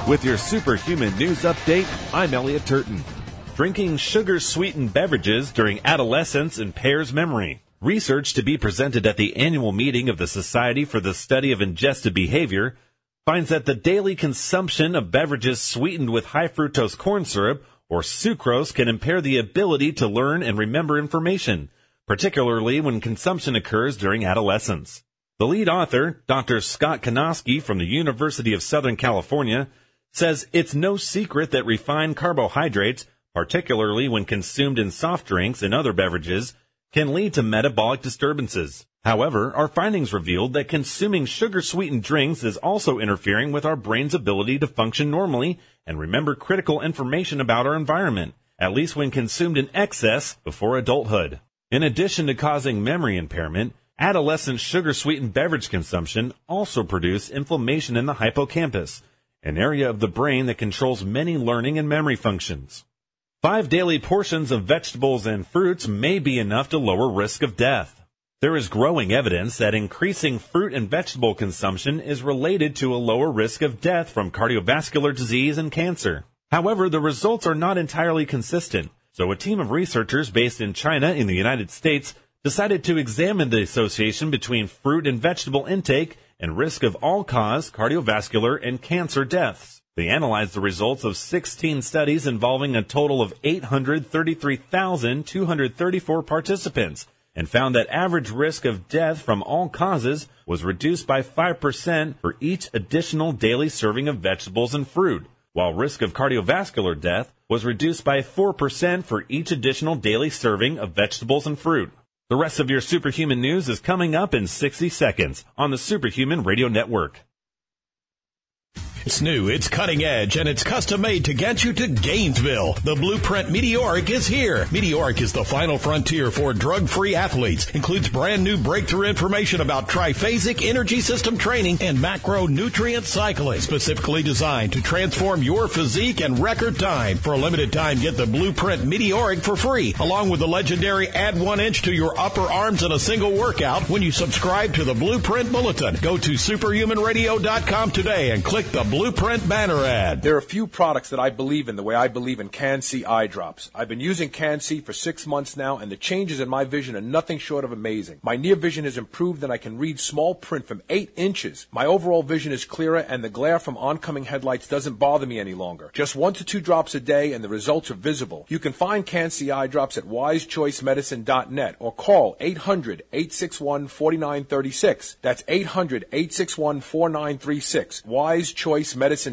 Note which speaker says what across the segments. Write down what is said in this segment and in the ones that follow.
Speaker 1: With your superhuman news update, I'm Elliot Turton. Drinking sugar-sweetened beverages during adolescence impairs memory. Research to be presented at the annual meeting of the Society for the Study of Ingestive Behavior finds that the daily consumption of beverages sweetened with high fructose corn syrup or sucrose can impair the ability to learn and remember information, particularly when consumption occurs during adolescence. The lead author, Dr. Scott Konoski from the University of Southern California, says it's no secret that refined carbohydrates, particularly when consumed in soft drinks and other beverages, can lead to metabolic disturbances. However, our findings revealed that consuming sugar-sweetened drinks is also interfering with our brain's ability to function normally and remember critical information about our environment, at least when consumed in excess before adulthood. In addition to causing memory impairment, adolescent sugar-sweetened beverage consumption also produce inflammation in the hippocampus, an area of the brain that controls many learning and memory functions. 5 daily portions of vegetables and fruits may be enough to lower risk of death. There is growing evidence that increasing fruit and vegetable consumption is related to a lower risk of death from cardiovascular disease and cancer. However, the results are not entirely consistent, so a team of researchers based in China in the United States decided to examine the association between fruit and vegetable intake and risk of all-cause cardiovascular and cancer deaths. They analyzed the results of 16 studies involving a total of 833,234 participants and found that average risk of death from all causes was reduced by 5% for each additional daily serving of vegetables and fruit, while risk of cardiovascular death was reduced by 4% for each additional daily serving of vegetables and fruit. The rest of your Superhuman News is coming up in 60 seconds on the Superhuman Radio Network.
Speaker 2: It's new, it's cutting edge, and it's custom made to get you to Gainesville. The Blueprint Meteoric is here. Meteoric is the final frontier for drug-free athletes. Includes brand new breakthrough information about triphasic energy system training and macronutrient cycling, specifically designed to transform your physique in record time. For a limited time, get the Blueprint Meteoric for free, along with the legendary Add 1 Inch to Your Upper Arms in a Single Workout when you subscribe to the Blueprint Bulletin. Go to superhumanradio.com today and click the Blueprint banner ad.
Speaker 3: There are a few products that I believe in the way I believe in Can-C eye drops. I've been using Can-C for 6 months now, and the changes in my vision are nothing short of amazing. My near vision has improved, and I can read small print from 8 inches. My overall vision is clearer, and the glare from oncoming headlights doesn't bother me any longer. Just 1 to 2 drops a day, and the results are visible. You can find Can-C eye drops at wisechoicemedicine.net or call 800-861-4936. That's 800-861-4936. wisechoicemedicine.net.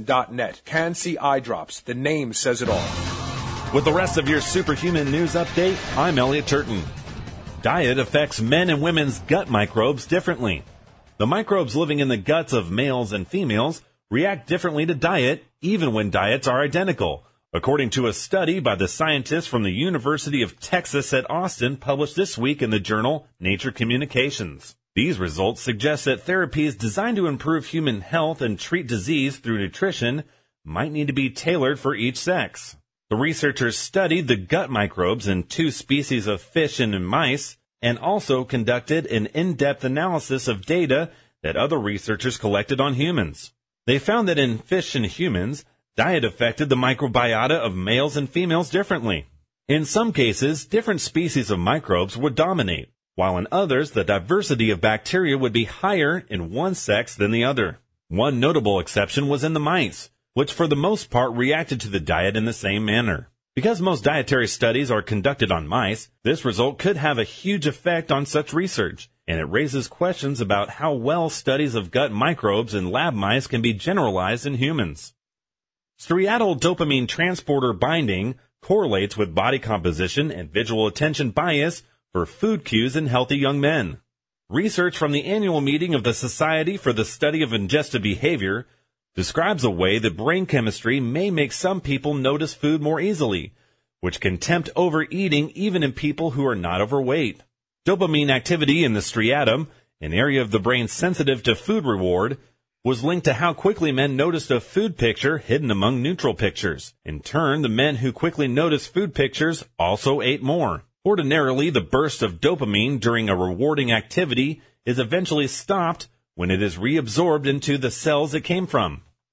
Speaker 3: Can-C eye drops. The name says it all.
Speaker 1: With the rest of your Superhuman News update, I'm Elliot Turton. Diet affects men and women's gut microbes differently. The microbes living in the guts of males and females react differently to diet, even when diets are identical, according to a study by the scientists from the University of Texas at Austin published this week in the journal Nature Communications. These results suggest that therapies designed to improve human health and treat disease through nutrition might need to be tailored for each sex. The researchers studied the gut microbes in 2 species of fish and in mice, and also conducted an in-depth analysis of data that other researchers collected on humans. They found that in fish and humans, diet affected the microbiota of males and females differently. In some cases, different species of microbes would dominate, while in others, the diversity of bacteria would be higher in one sex than the other. One notable exception was in the mice, which for the most part reacted to the diet in the same manner. Because most dietary studies are conducted on mice, this result could have a huge effect on such research, and it raises questions about how well studies of gut microbes in lab mice can be generalized in humans. Striatal dopamine transporter binding correlates with body composition and visual attention bias for food cues in healthy young men. Research from the annual meeting of the Society for the Study of Ingestive Behavior describes a way that brain chemistry may make some people notice food more easily, which can tempt overeating even in people who are not overweight. Dopamine activity in the striatum, an area of the brain sensitive to food reward, was linked to how quickly men noticed a food picture hidden among neutral pictures. In turn, the men who quickly noticed food pictures also ate more. Ordinarily, the burst of dopamine during a rewarding activity is eventually stopped when it is reabsorbed into the cells it came from.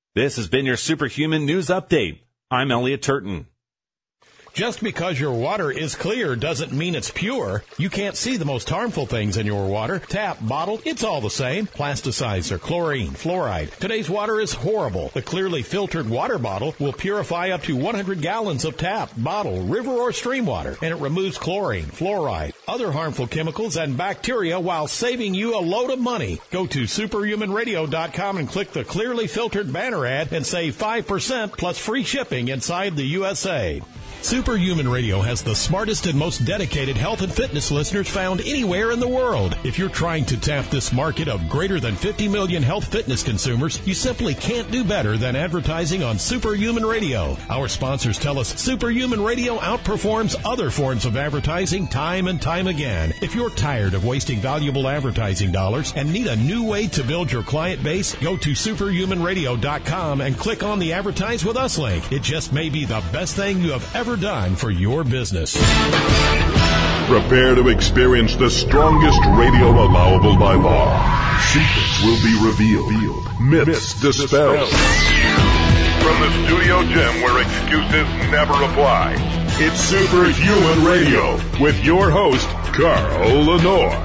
Speaker 1: This has been your Superhuman News Update. I'm Elliot Turton.
Speaker 2: Just because your water is clear doesn't mean it's pure. You can't see the most harmful things in your water. Tap, bottle, it's all the same. Plasticizer, chlorine, fluoride. Today's water is horrible. The clearly filtered water bottle will purify up to 100 gallons of tap, bottle, river, or stream water. And it removes chlorine, fluoride, other harmful chemicals, and bacteria while saving you a load of money. Go to superhumanradio.com and click the clearly filtered banner ad and save 5% plus free shipping inside the USA. Superhuman Radio has the smartest and most dedicated health and fitness listeners found anywhere in the world. If you're trying to tap this market of greater than 50 million health fitness consumers, you simply can't do better than advertising on Superhuman Radio. Our sponsors tell us Superhuman Radio outperforms other forms of advertising time and time again. If you're tired of wasting valuable advertising dollars and need a new way to build your client base, go to superhumanradio.com and click on the Advertise With Us link. It just may be the best thing you have ever done for your business.
Speaker 4: Prepare to experience the strongest radio allowable by law. Secrets will be revealed. Myths dispelled. From the studio gym where excuses never apply, it's Superhuman Radio with your host, Carl Lenore.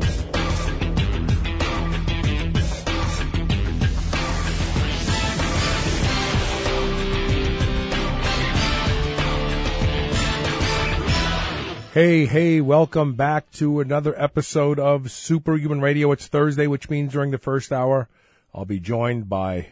Speaker 5: Hey, welcome back to another episode of Superhuman Radio. It's Thursday, which means during the first hour, I'll be joined by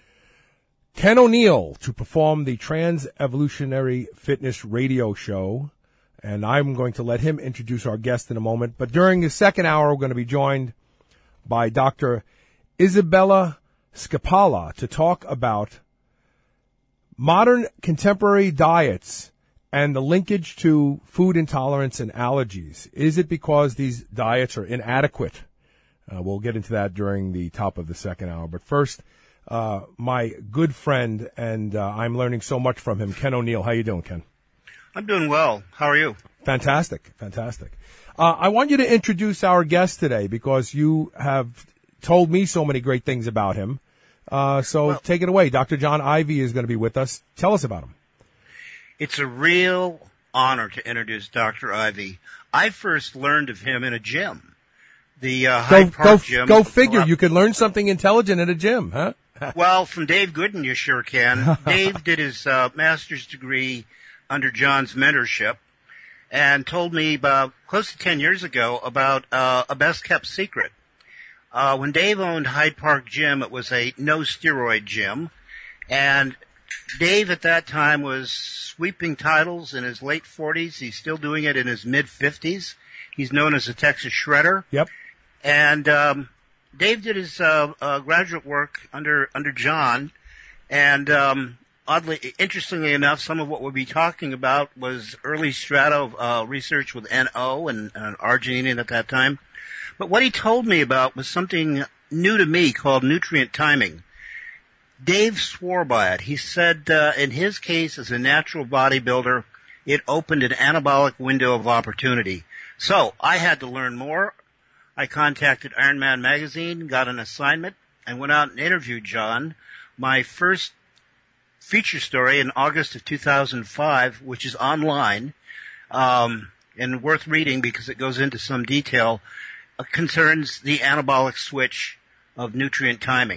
Speaker 5: Ken O'Neill to perform the Trans-Evolutionary Fitness Radio Show. And I'm going to let him introduce our guest in a moment. But during the second hour, we're going to be joined by Dr. Isabella Scapalla to talk about modern contemporary diets and the linkage to food intolerance and allergies. Is it because these diets are inadequate? We'll get into that during the top of the second hour. But first, my good friend, and I'm learning so much from him, Ken O'Neill. How you doing, Ken?
Speaker 6: I'm doing well. How are you?
Speaker 5: Fantastic. I want you to introduce our guest today because you have told me so many great things about him. Take it away. Dr. John Ivey is going to be with us. Tell us about him.
Speaker 6: It's a real honor to introduce Dr. Ivey. I first learned of him in a gym, the Hyde Park gym.
Speaker 5: Go figure. You can learn something intelligent at a gym, huh?
Speaker 6: Well, from Dave Gooden, you sure can. Dave did his master's degree under John's mentorship and told me about close to 10 years ago about a best-kept secret. When Dave owned Hyde Park Gym, it was a no-steroid gym, and Dave at that time was sweeping titles in his late 40s. He's still doing it in his mid-50s. He's known as the Texas Shredder.
Speaker 5: Yep.
Speaker 6: And Dave did his graduate work under John. And interestingly enough, some of what we'll be talking about was early strato research with NO and arginine at that time. But what he told me about was something new to me called nutrient timing. Dave swore by it. He said in his case, as a natural bodybuilder, it opened an anabolic window of opportunity. So I had to learn more. I contacted Ironman Magazine, got an assignment, and went out and interviewed John. My first feature story in August of 2005, which is online and worth reading because it goes into some detail, concerns the anabolic switch of nutrient timing.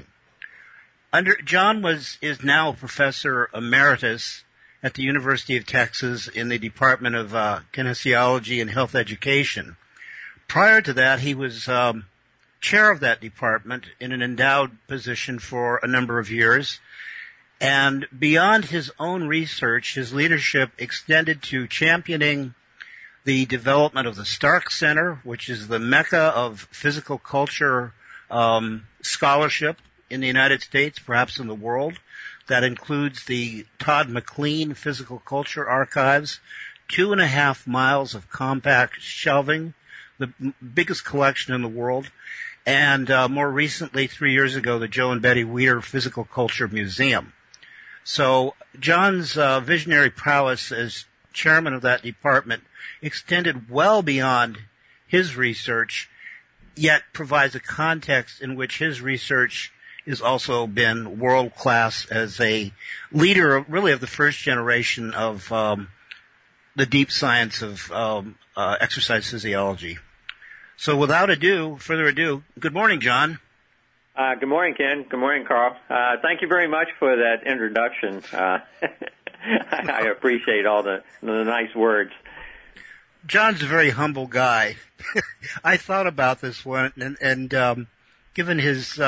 Speaker 6: John is now a professor emeritus at the University of Texas in the Department of Kinesiology and Health Education. Prior to that, he was chair of that department in an endowed position for a number of years. And beyond his own research, his leadership extended to championing the development of the Stark Center, which is the mecca of physical culture scholarship in the United States, perhaps in the world. That includes the Todd McLean Physical Culture Archives, 2.5 miles of compact shelving, the biggest collection in the world, and more recently, 3 years ago, the Joe and Betty Weir Physical Culture Museum. So John's visionary prowess as chairman of that department extended well beyond his research, yet provides a context in which his research has also been world class as a leader, really, of the first generation of the deep science of exercise physiology. So, without further ado, good morning, John.
Speaker 7: Good morning, Ken. Good morning, Carl. Thank you very much for that introduction. I appreciate all the nice words.
Speaker 6: John's a very humble guy. I thought about this one, and given his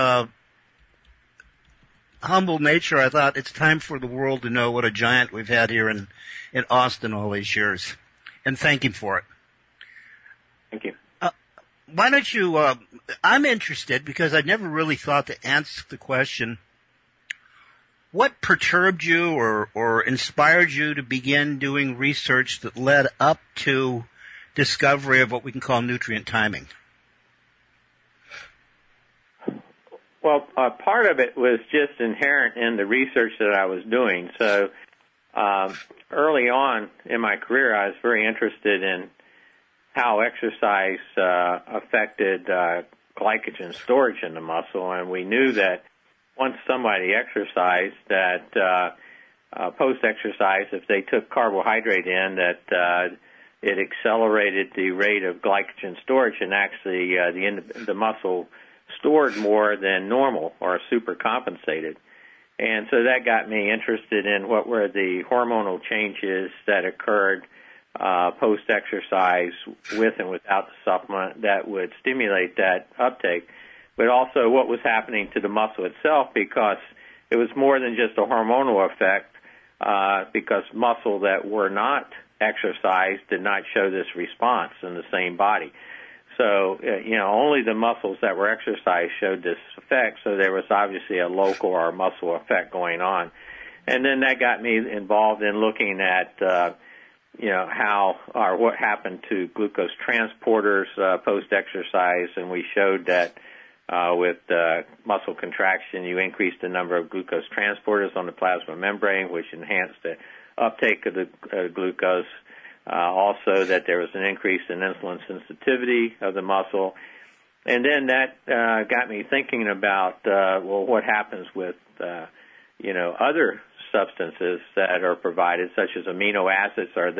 Speaker 6: humble nature, I thought it's time for the world to know what a giant we've had here in Austin all these years, and thank him for it.
Speaker 7: Thank you.
Speaker 6: Why don't you, I'm interested because I never really thought to answer the question, what perturbed you or inspired you to begin doing research that led up to discovery of what we can call nutrient timing?
Speaker 7: Well, part of it was just inherent in the research that I was doing. So early on in my career, I was very interested in how exercise affected glycogen storage in the muscle, and we knew that once somebody exercised, that post-exercise, if they took carbohydrate in, that it accelerated the rate of glycogen storage, and actually the muscle stored more than normal or supercompensated. And so that got me interested in what were the hormonal changes that occurred post-exercise with and without the supplement that would stimulate that uptake, but also what was happening to the muscle itself, because it was more than just a hormonal effect, because muscle that were not exercised did not show this response in the same body. So, only the muscles that were exercised showed this effect, so there was obviously a local or muscle effect going on. And then that got me involved in looking at how or what happened to glucose transporters post-exercise, and we showed that with muscle contraction, you increased the number of glucose transporters on the plasma membrane, which enhanced the uptake of the glucose. Also, that there was an increase in insulin sensitivity of the muscle. And then that got me thinking about, what happens with, other substances that are provided, such as amino acids. Are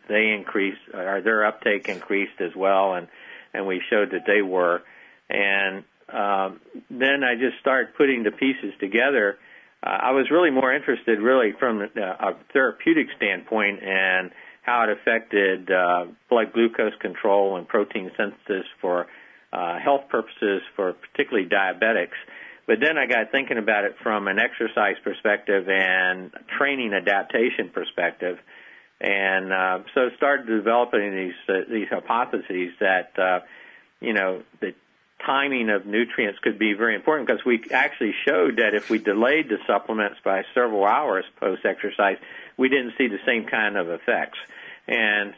Speaker 7: their uptake increased as well? And we showed that they were. And then I just started putting the pieces together. I was really more interested, from a therapeutic standpoint, and how it affected blood glucose control and protein synthesis for health purposes, for particularly diabetics. But then I got thinking about it from an exercise perspective and training adaptation perspective, and so started developing these hypotheses that the timing of nutrients could be very important, because we actually showed that if we delayed the supplements by several hours post-exercise, we didn't see the same kind of effects. And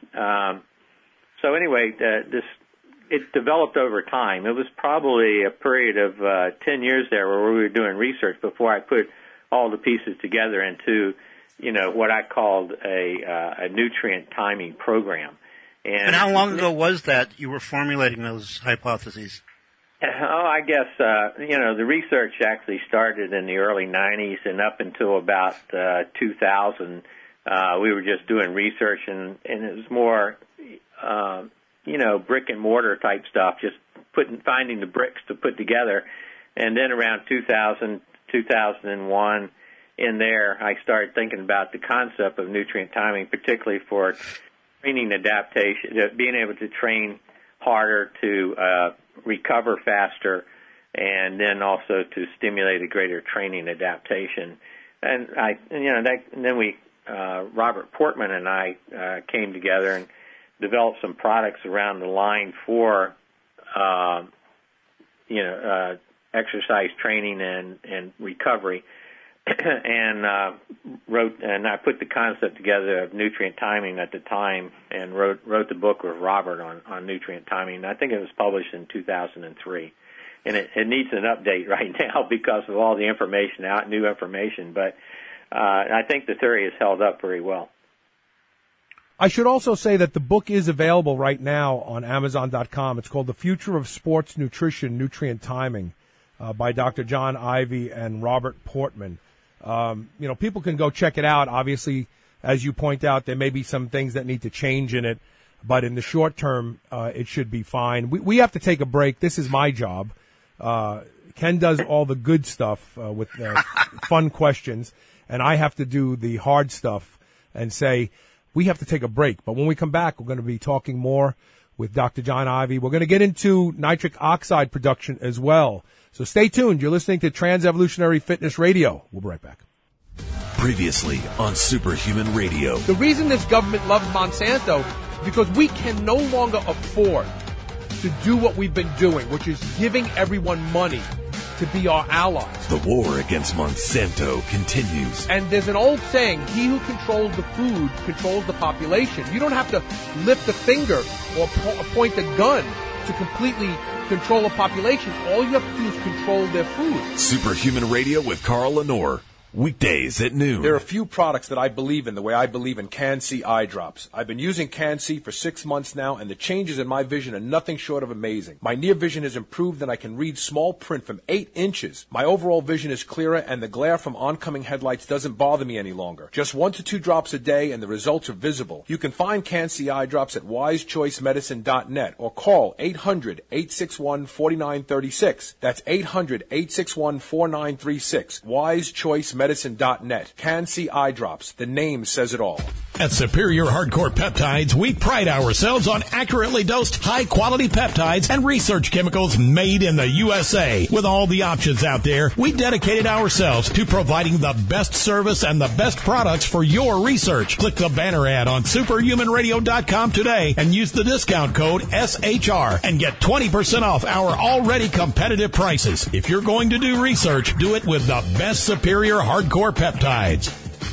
Speaker 7: so anyway, it developed over time. It was probably a period of 10 years there where we were doing research before I put all the pieces together into, what I called a nutrient timing program.
Speaker 6: And how long ago was that you were formulating those hypotheses?
Speaker 7: I guess, the research actually started in the early 90s, and up until about 2000, we were just doing research, and it was more, brick and mortar type stuff, just finding the bricks to put together. And then around 2000, 2001, in there, I started thinking about the concept of nutrient timing, particularly for training adaptation, being able to train harder to recover faster, and then also to stimulate a greater training adaptation. And Robert Portman and I came together and developed some products around the line for, exercise training and recovery, and I put the concept together of nutrient timing at the time, and wrote the book with Robert on nutrient timing. I think it was published in 2003, and it needs an update right now because of all the information out, new information. But I think the theory has held up very well.
Speaker 5: I should also say that the book is available right now on Amazon.com. It's called The Future of Sports Nutrition, Nutrient Timing. by Dr. John Ivey and Robert Portman. People can go check it out. Obviously, as you point out, there may be some things that need to change in it, but in the short term, it should be fine. We have to take a break. This is my job. Ken does all the good stuff with fun questions, and I have to do the hard stuff and say we have to take a break. But when we come back, we're going to be talking more with Dr. John Ivey. We're going to get into nitric oxide production as well. So stay tuned. You're listening to Trans-Evolutionary Fitness Radio. We'll be right back.
Speaker 8: Previously on Superhuman Radio.
Speaker 5: The reason this government loves Monsanto is because we can no longer afford to do what we've been doing, which is giving everyone money to be our allies.
Speaker 8: The war against Monsanto continues.
Speaker 5: And there's an old saying, he who controls the food controls the population. You don't have to lift a finger or point a gun to completely control a population. All you have to do is control their food.
Speaker 8: Superhuman Radio with Carl Lenore. Weekdays at noon.
Speaker 3: There are a few products that I believe in the way I believe in Can-C eye drops. I've been using Can-C for 6 months now, and the changes in my vision are nothing short of amazing. My near vision has improved, and I can read small print from 8 inches. My overall vision is clearer, and the glare from oncoming headlights doesn't bother me any longer. Just 1 to 2 drops a day, and the results are visible. You can find Can-C eye drops at wisechoicemedicine.net or call 800-861-4936. That's 800-861-4936. wisechoicemedicine.net. Can-C eye drops. The name says it all.
Speaker 2: At Superior Hardcore Peptides, we pride ourselves on accurately dosed, high-quality peptides and research chemicals made in the USA. With all the options out there, we dedicated ourselves to providing the best service and the best products for your research. Click the banner ad on superhumanradio.com today and use the discount code SHR and get 20% off our already competitive prices. If you're going to do research, do it with the best Superior Hardcore Peptides.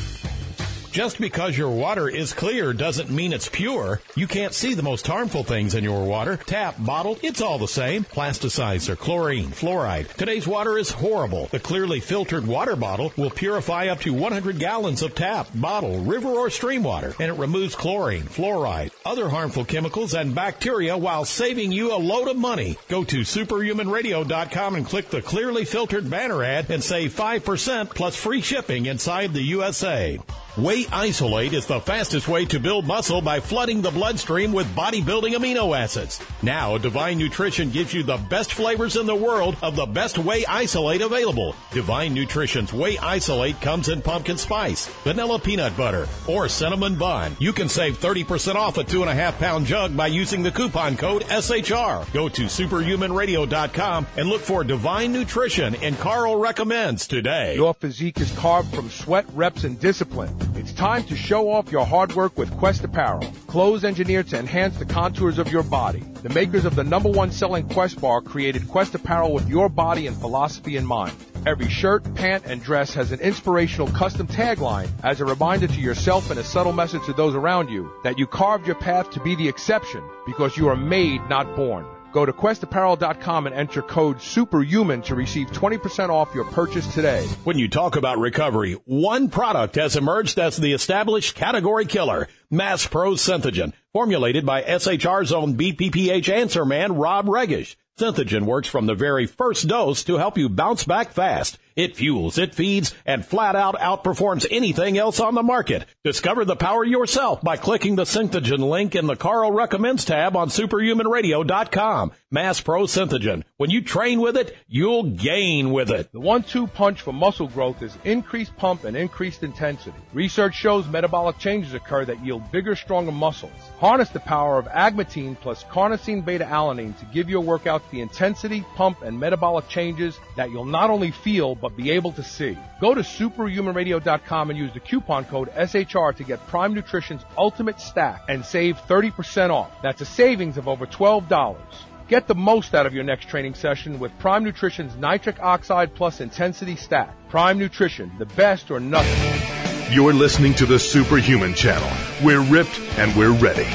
Speaker 2: Just because your water is clear doesn't mean it's pure. You can't see the most harmful things in your water. Tap, bottled, it's all the same. Plasticizer, or chlorine, fluoride. Today's water is horrible. The clearly filtered water bottle will purify up to 100 gallons of tap, bottle, river, or stream water, and it removes chlorine, fluoride, other harmful chemicals, and bacteria while saving you a load of money. Go to superhumanradio.com and click the clearly filtered banner ad and save 5% plus free shipping inside the USA. Whey Isolate is the fastest way to build muscle by flooding the bloodstream with bodybuilding amino acids. Now, Divine Nutrition gives you the best flavors in the world of the best Whey Isolate available. Divine Nutrition's Whey Isolate comes in pumpkin spice, vanilla peanut butter, or cinnamon bun. You can save 30% off a 2.5-pound jug by using the coupon code SHR. Go to superhumanradio.com and look for Divine Nutrition and Carl Recommends today.
Speaker 5: Your physique is carved from sweat, reps, and discipline. It's time to show off your hard work with Quest Apparel. Clothes engineered to enhance the contours of your body. The makers of the #1 selling Quest bar created Quest Apparel with your body and philosophy in mind. Every shirt, pant, and dress has an inspirational custom tagline as a reminder to yourself and a subtle message to those around you that you carved your path to be the exception because you are made, not born. Go to questapparel.com and enter code SUPERHUMAN to receive 20% off your purchase today.
Speaker 2: When you talk about recovery, one product has emerged as the established category killer, Mass Pro Synthogen, formulated by SHR's own BPPH answer man, Rob Regish. Synthogen works from the very first dose to help you bounce back fast. It fuels, it feeds, and flat out outperforms anything else on the market. Discover the power yourself by clicking the Synthogen link in the Carl Recommends tab on superhumanradio.com. Mass Pro Synthogen. When you train with it, you'll gain with it.
Speaker 5: The 1-2 punch for muscle growth is increased pump and increased intensity. Research shows metabolic changes occur that yield bigger, stronger muscles. Harness the power of agmatine plus carnosine beta-alanine to give your workouts the intensity, pump, and metabolic changes that you'll not only feel, but be able to see. Go to superhumanradio.com and use the coupon code SHR to get Prime Nutrition's Ultimate Stack and save 30% off. That's a savings of over $12. Get the most out of your next training session with Prime Nutrition's Nitric Oxide Plus Intensity Stack. Prime Nutrition, the best or nothing.
Speaker 4: You're listening to the Superhuman Channel. We're ripped and we're ready.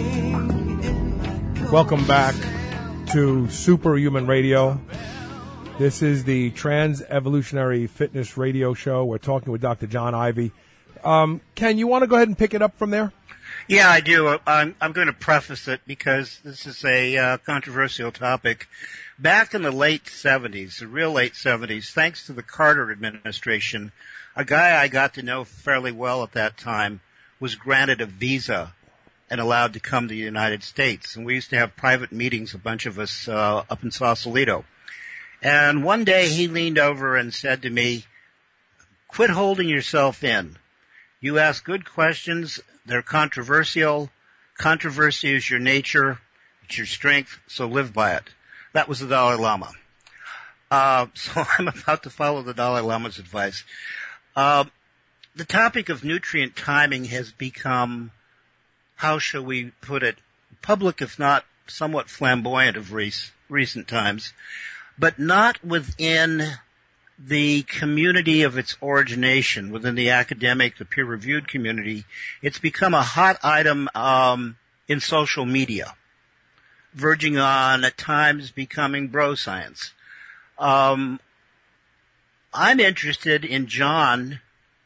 Speaker 5: Welcome back to Superhuman Radio. This is the Trans Evolutionary Fitness Radio Show. We're talking with Dr. John Ivey. Ken, you want to go ahead and pick it up from there?
Speaker 6: Yeah, I do. I'm going to preface it because this is a controversial topic. Back in the late 70s, the real late 70s, thanks to the Carter administration, a guy I got to know fairly well at that time was granted a visa and allowed to come to the United States. And we used to have private meetings, a bunch of us up in Sausalito. And one day he leaned over and said to me, "Quit holding yourself in. You ask good questions. They're controversial. Controversy is your nature. It's your strength, so live by it." That was the Dalai Lama. So I'm about to follow the Dalai Lama's advice. The topic of nutrient timing has become, how shall we put it, public, if not somewhat flamboyant of recent times, but not within the community of its origination, within the academic, the peer-reviewed community. It's become a hot item in social media, verging on, at times, becoming bro science. I'm interested in John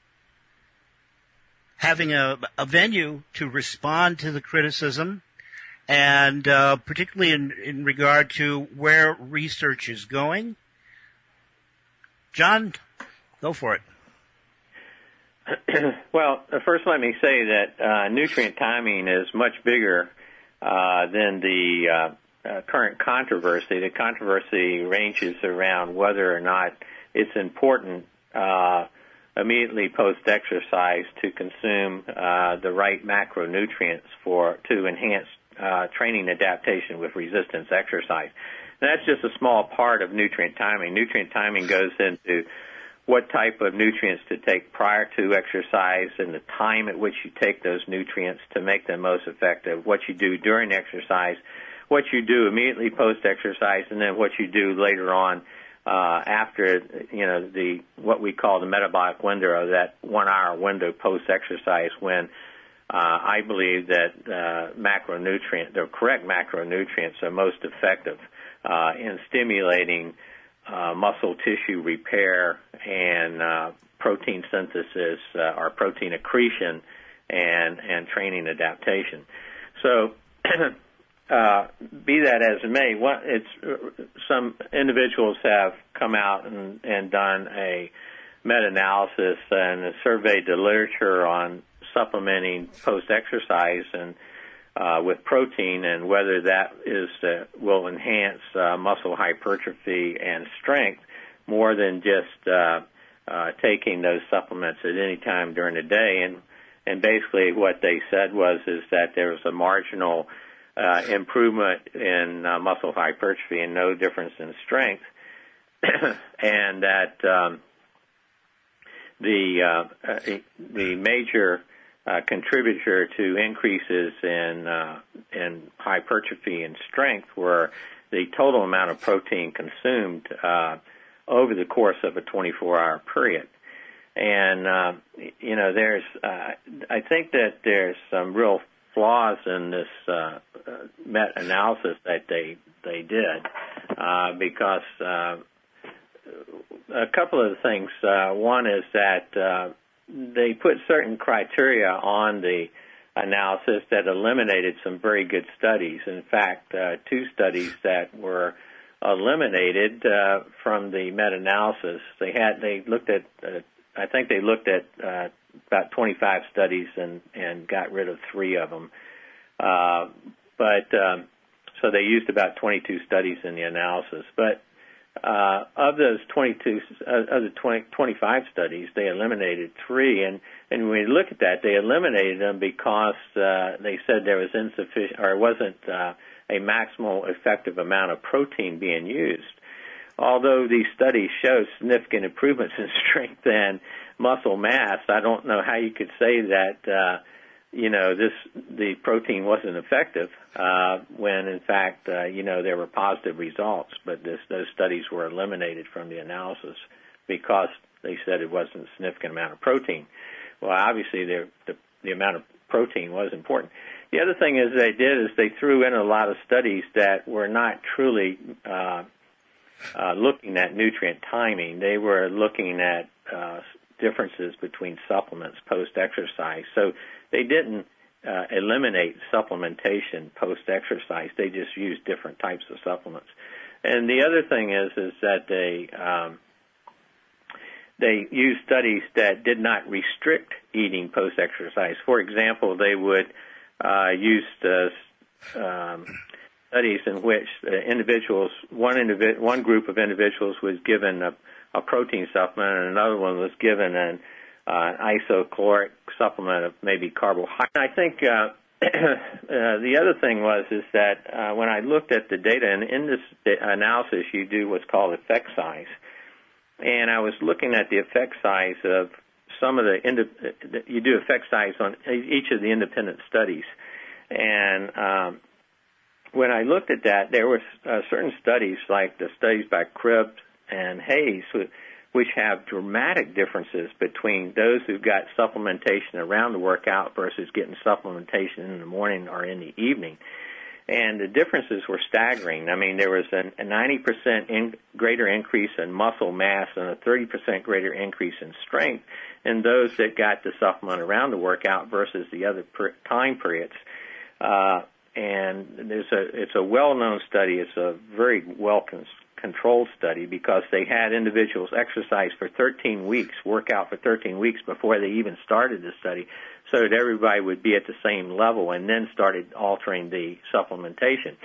Speaker 6: having a venue to respond to the criticism, and particularly in regard to where research is going. John, go for it.
Speaker 7: Well, first let me say that nutrient timing is much bigger than the current controversy. The controversy ranges around whether or not it's important immediately post-exercise to consume the right macronutrients to enhance training adaptation with resistance exercise. And that's just a small part of nutrient timing. Nutrient timing goes into what type of nutrients to take prior to exercise and the time at which you take those nutrients to make them most effective, what you do during exercise, what you do immediately post-exercise, and then what you do later on after, what we call the metabolic window, that 1 hour window post-exercise when I believe that the correct macronutrients are most effective in stimulating muscle tissue repair and protein synthesis or protein accretion and training adaptation. So be that as it may, some individuals have come out and done a meta-analysis and surveyed the literature on supplementing post-exercise and with protein and whether that will enhance muscle hypertrophy and strength more than just taking those supplements at any time during the day. And basically what they said is that there was a marginal improvement in muscle hypertrophy and no difference in strength, and that the major contributor to increases in hypertrophy and strength were the total amount of protein consumed over the course of a 24-hour period. And I think that there's some real flaws in this meta-analysis that they did because a couple of things. One is that they put certain criteria on the analysis that eliminated some very good studies. In fact, 2 studies that were eliminated from the meta-analysis. They looked at I think they looked at about 25 studies and got rid of 3 of them. So they used about 22 studies in the analysis. But of those 25 studies, they eliminated 3. And when we look at that, they eliminated them because they said there was insufficient, or it wasn't a maximal effective amount of protein being used. Although these studies show significant improvements in strength and muscle mass, I don't know how you could say that the protein wasn't effective when in fact there were positive results. But those studies were eliminated from the analysis because they said it wasn't a significant amount of protein. Well, obviously the amount of protein was important. The other thing they threw in a lot of studies that were not truly looking at nutrient timing. They were looking at differences between supplements post-exercise. So they didn't eliminate supplementation post-exercise. They just used different types of supplements. And the other thing is that they used studies that did not restrict eating post-exercise. For example, they would use studies in which one group of individuals was given a protein supplement, and another one was given an isocaloric supplement of maybe carbohydrate. I think the other thing was that when I looked at the data, and in this analysis you do what's called effect size, and I was looking at the effect size of some of you do effect size on each of the independent studies, and when I looked at that, there were certain studies, like the studies by Cribb and Hayes, which have dramatic differences between those who got supplementation around the workout versus getting supplementation in the morning or in the evening. And the differences were staggering. I mean, there was a 90% greater increase in muscle mass and a 30% greater increase in strength in those that got the supplement around the workout versus the other time periods. And it's a well-known study. It's a very well-controlled study because they had individuals exercise for 13 weeks, work out for 13 weeks before they even started the study, so that everybody would be at the same level, and then started altering the supplementation.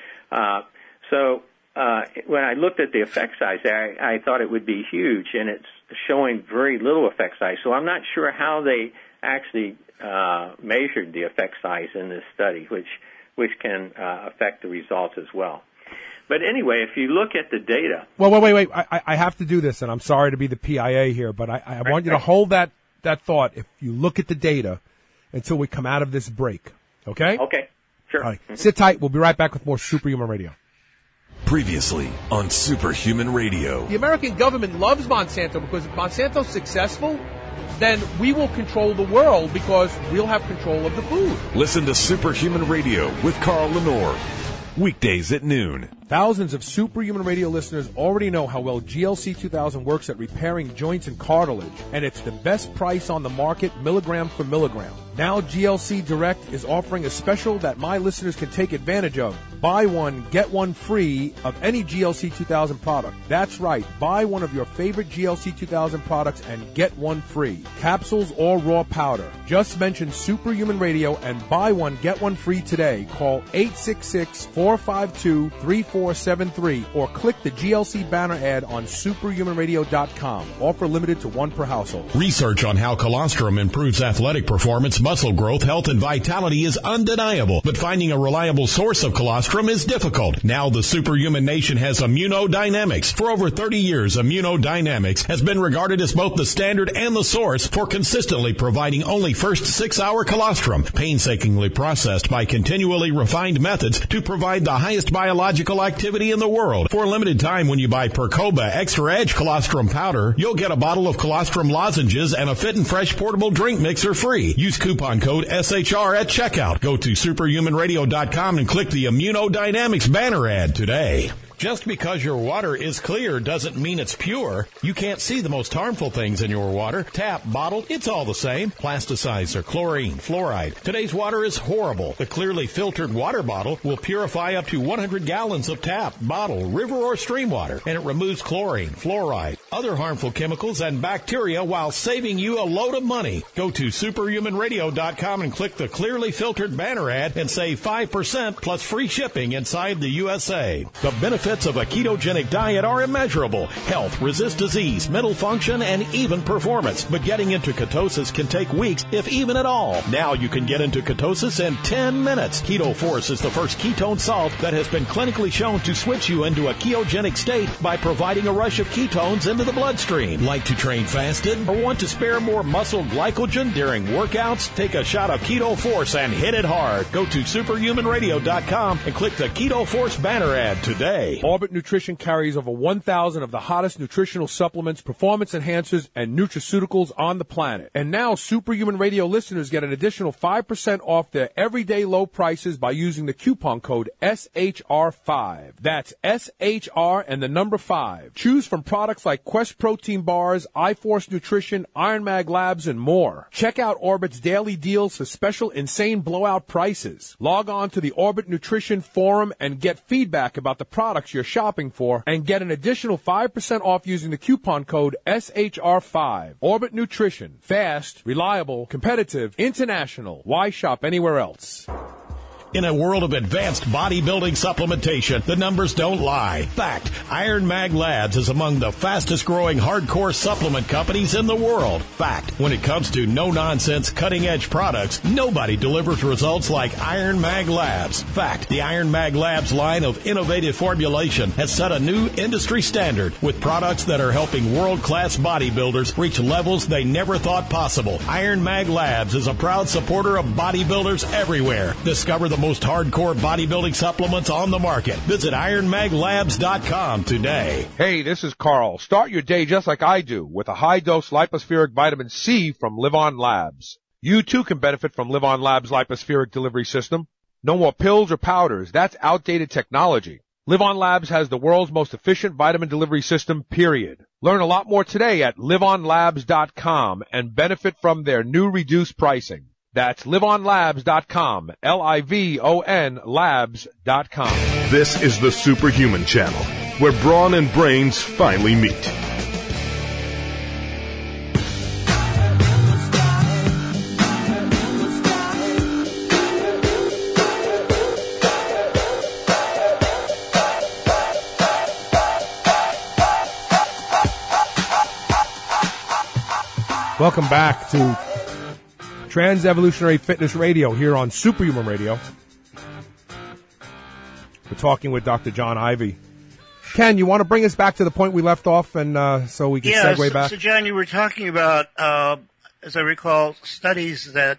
Speaker 7: So when I looked at the effect size, I thought it would be huge, and it's showing very little effect size. So I'm not sure how they actually measured the effect size in this study, which can affect the results as well. But anyway, if you look at the data... Well,
Speaker 5: wait. I have to do this, and I'm sorry to be the PIA here, but I want you to hold that thought if you look at the data until we come out of this break. Okay?
Speaker 7: Okay, sure.
Speaker 5: All right. Sit tight. We'll be right back with more Superhuman Radio.
Speaker 8: Previously on Superhuman Radio.
Speaker 5: The American government loves Monsanto because if Monsanto's successful, then we will control the world because we'll have control of the food.
Speaker 8: Listen to Superhuman Radio with Carl Lenore. Weekdays at noon.
Speaker 5: Thousands of Superhuman Radio listeners already know how well GLC 2000 works at repairing joints and cartilage, and it's the best price on the market, milligram for milligram. Now GLC Direct is offering a special that my listeners can take advantage of. Buy one, get one free of any GLC 2000 product. That's right. Buy one of your favorite GLC 2000 products and get one free. Capsules or raw powder. Just mention Superhuman Radio and buy one, get one free today. Call 866-452-3473 or click the GLC banner ad on superhumanradio.com. Offer limited to one per household.
Speaker 2: Research on how colostrum improves athletic performance, muscle growth, health, and vitality is undeniable, but finding a reliable source of colostrum is difficult. Now the Superhuman Nation has Immunodynamics. For over 30 years, Immunodynamics has been regarded as both the standard and the source for consistently providing only first 6-hour colostrum, painstakingly processed by continually refined methods to provide the highest biological activity in the world. For a limited time, when you buy Percoba Extra Edge colostrum powder, you'll get a bottle of colostrum lozenges and a Fit and Fresh portable drink mixer free. Use coupon code SHR at checkout. Go to superhumanradio.com and click the Immunodynamics banner ad today. Just because your water is clear doesn't mean it's pure. You can't see the most harmful things in your water. Tap, bottled, it's all the same. Plasticizer, chlorine, fluoride. Today's water is horrible. The clearly filtered water bottle will purify up to 100 gallons of tap, bottle, river, or stream water, and it removes chlorine, fluoride, other harmful chemicals, and bacteria while saving you a load of money. Go to superhumanradio.com and click the clearly filtered banner ad and save 5% plus free shipping inside the USA. The benefits of a ketogenic diet are immeasurable. Health, resist disease, mental function, and even performance. But getting into ketosis can take weeks, if even at all. Now you can get into ketosis in 10 minutes. Keto Force is the first ketone salt that has been clinically shown to switch you into a ketogenic state by providing a rush of ketones in the into the bloodstream. Like to train fasted or want to spare more muscle glycogen during workouts? Take a shot of Keto Force and hit it hard. Go to superhumanradio.com and click the Keto Force banner ad today.
Speaker 5: Orbit Nutrition carries over 1,000 of the hottest nutritional supplements, performance enhancers, and nutraceuticals on the planet. And now Superhuman Radio listeners get an additional 5% off their everyday low prices by using the coupon code SHR5. That's SHR and the number 5. Choose from products like Quest Protein Bars, iForce Nutrition, Iron Mag Labs, and more. Check out Orbit's daily deals for special insane blowout prices. Log on to the Orbit Nutrition forum and get feedback about the products you're shopping for and get an additional 5% off using the coupon code SHR5. Orbit Nutrition. Fast, reliable, competitive, international. Why shop anywhere else?
Speaker 2: In a world of advanced bodybuilding supplementation, the numbers don't lie. Fact, Iron Mag Labs is among the fastest growing hardcore supplement companies in the world. Fact, when it comes to no-nonsense, cutting-edge products, nobody delivers results like Iron Mag Labs. Fact, the Iron Mag Labs line of innovative formulation has set a new industry standard with products that are helping world-class bodybuilders reach levels they never thought possible. Iron Mag Labs is a proud supporter of bodybuilders everywhere. Discover the most hardcore bodybuilding supplements on the market. Visit IronMagLabs.com today.
Speaker 5: Hey, this is Carl. Start your day just like I do with a high-dose lipospheric vitamin C from Live On Labs. You too can benefit from Live On Labs' lipospheric delivery system. No more pills or powders. That's outdated technology. Live On Labs has the world's most efficient vitamin delivery system, period. Learn a lot more today at liveonlabs.com and benefit from their new reduced pricing. That's liveonlabs.com, Livon labs.com.
Speaker 4: This is the Superhuman Channel, where brawn and brains finally meet.
Speaker 5: Welcome back to Trans-Evolutionary Fitness Radio here on Superhuman Radio. We're talking with Dr. John Ivey. Ken, you want to bring us back to the point we left off, and so we can segue back?
Speaker 6: So, John, you were talking about, as I recall, studies that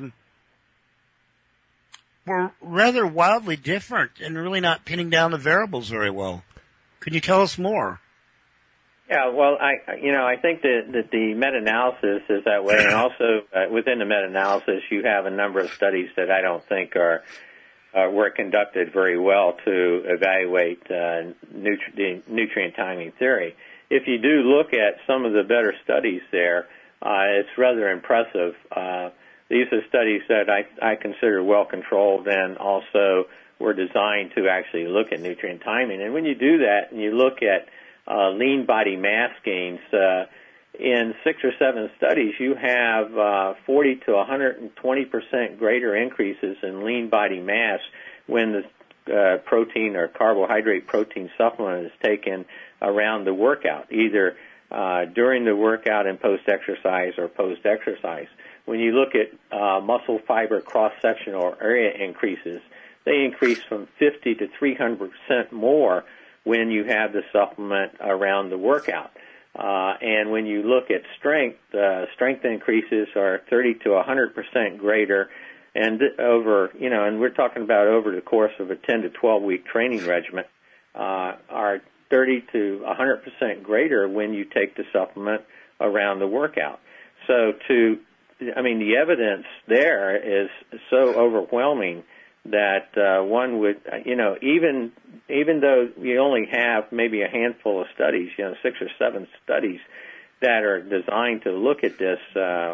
Speaker 6: were rather wildly different and really not pinning down the variables very well. Could you tell us more?
Speaker 7: Yeah, well, I think that the meta-analysis is that way, and also within the meta-analysis, you have a number of studies that I don't think were conducted very well to evaluate nutrient timing theory. If you do look at some of the better studies there, it's rather impressive. These are studies that I consider well controlled and also were designed to actually look at nutrient timing. And when you do that and you look at lean body mass gains, in 6 or 7 studies, you have 40 to 120% greater increases in lean body mass when the protein or carbohydrate protein supplement is taken around the workout, either during the workout and post-exercise or post-exercise. When you look at muscle fiber cross-sectional area increases, they increase from 50 to 300% more when you have the supplement around the workout. And when you look at strength, strength increases are 30 to 100% greater, and and we're talking about over the course of a 10 to 12 week training regimen, are 30 to 100% greater when you take the supplement around the workout. So the evidence there is so overwhelming that one would, even though you only have maybe a handful of studies, 6 or 7 studies that are designed to look at this,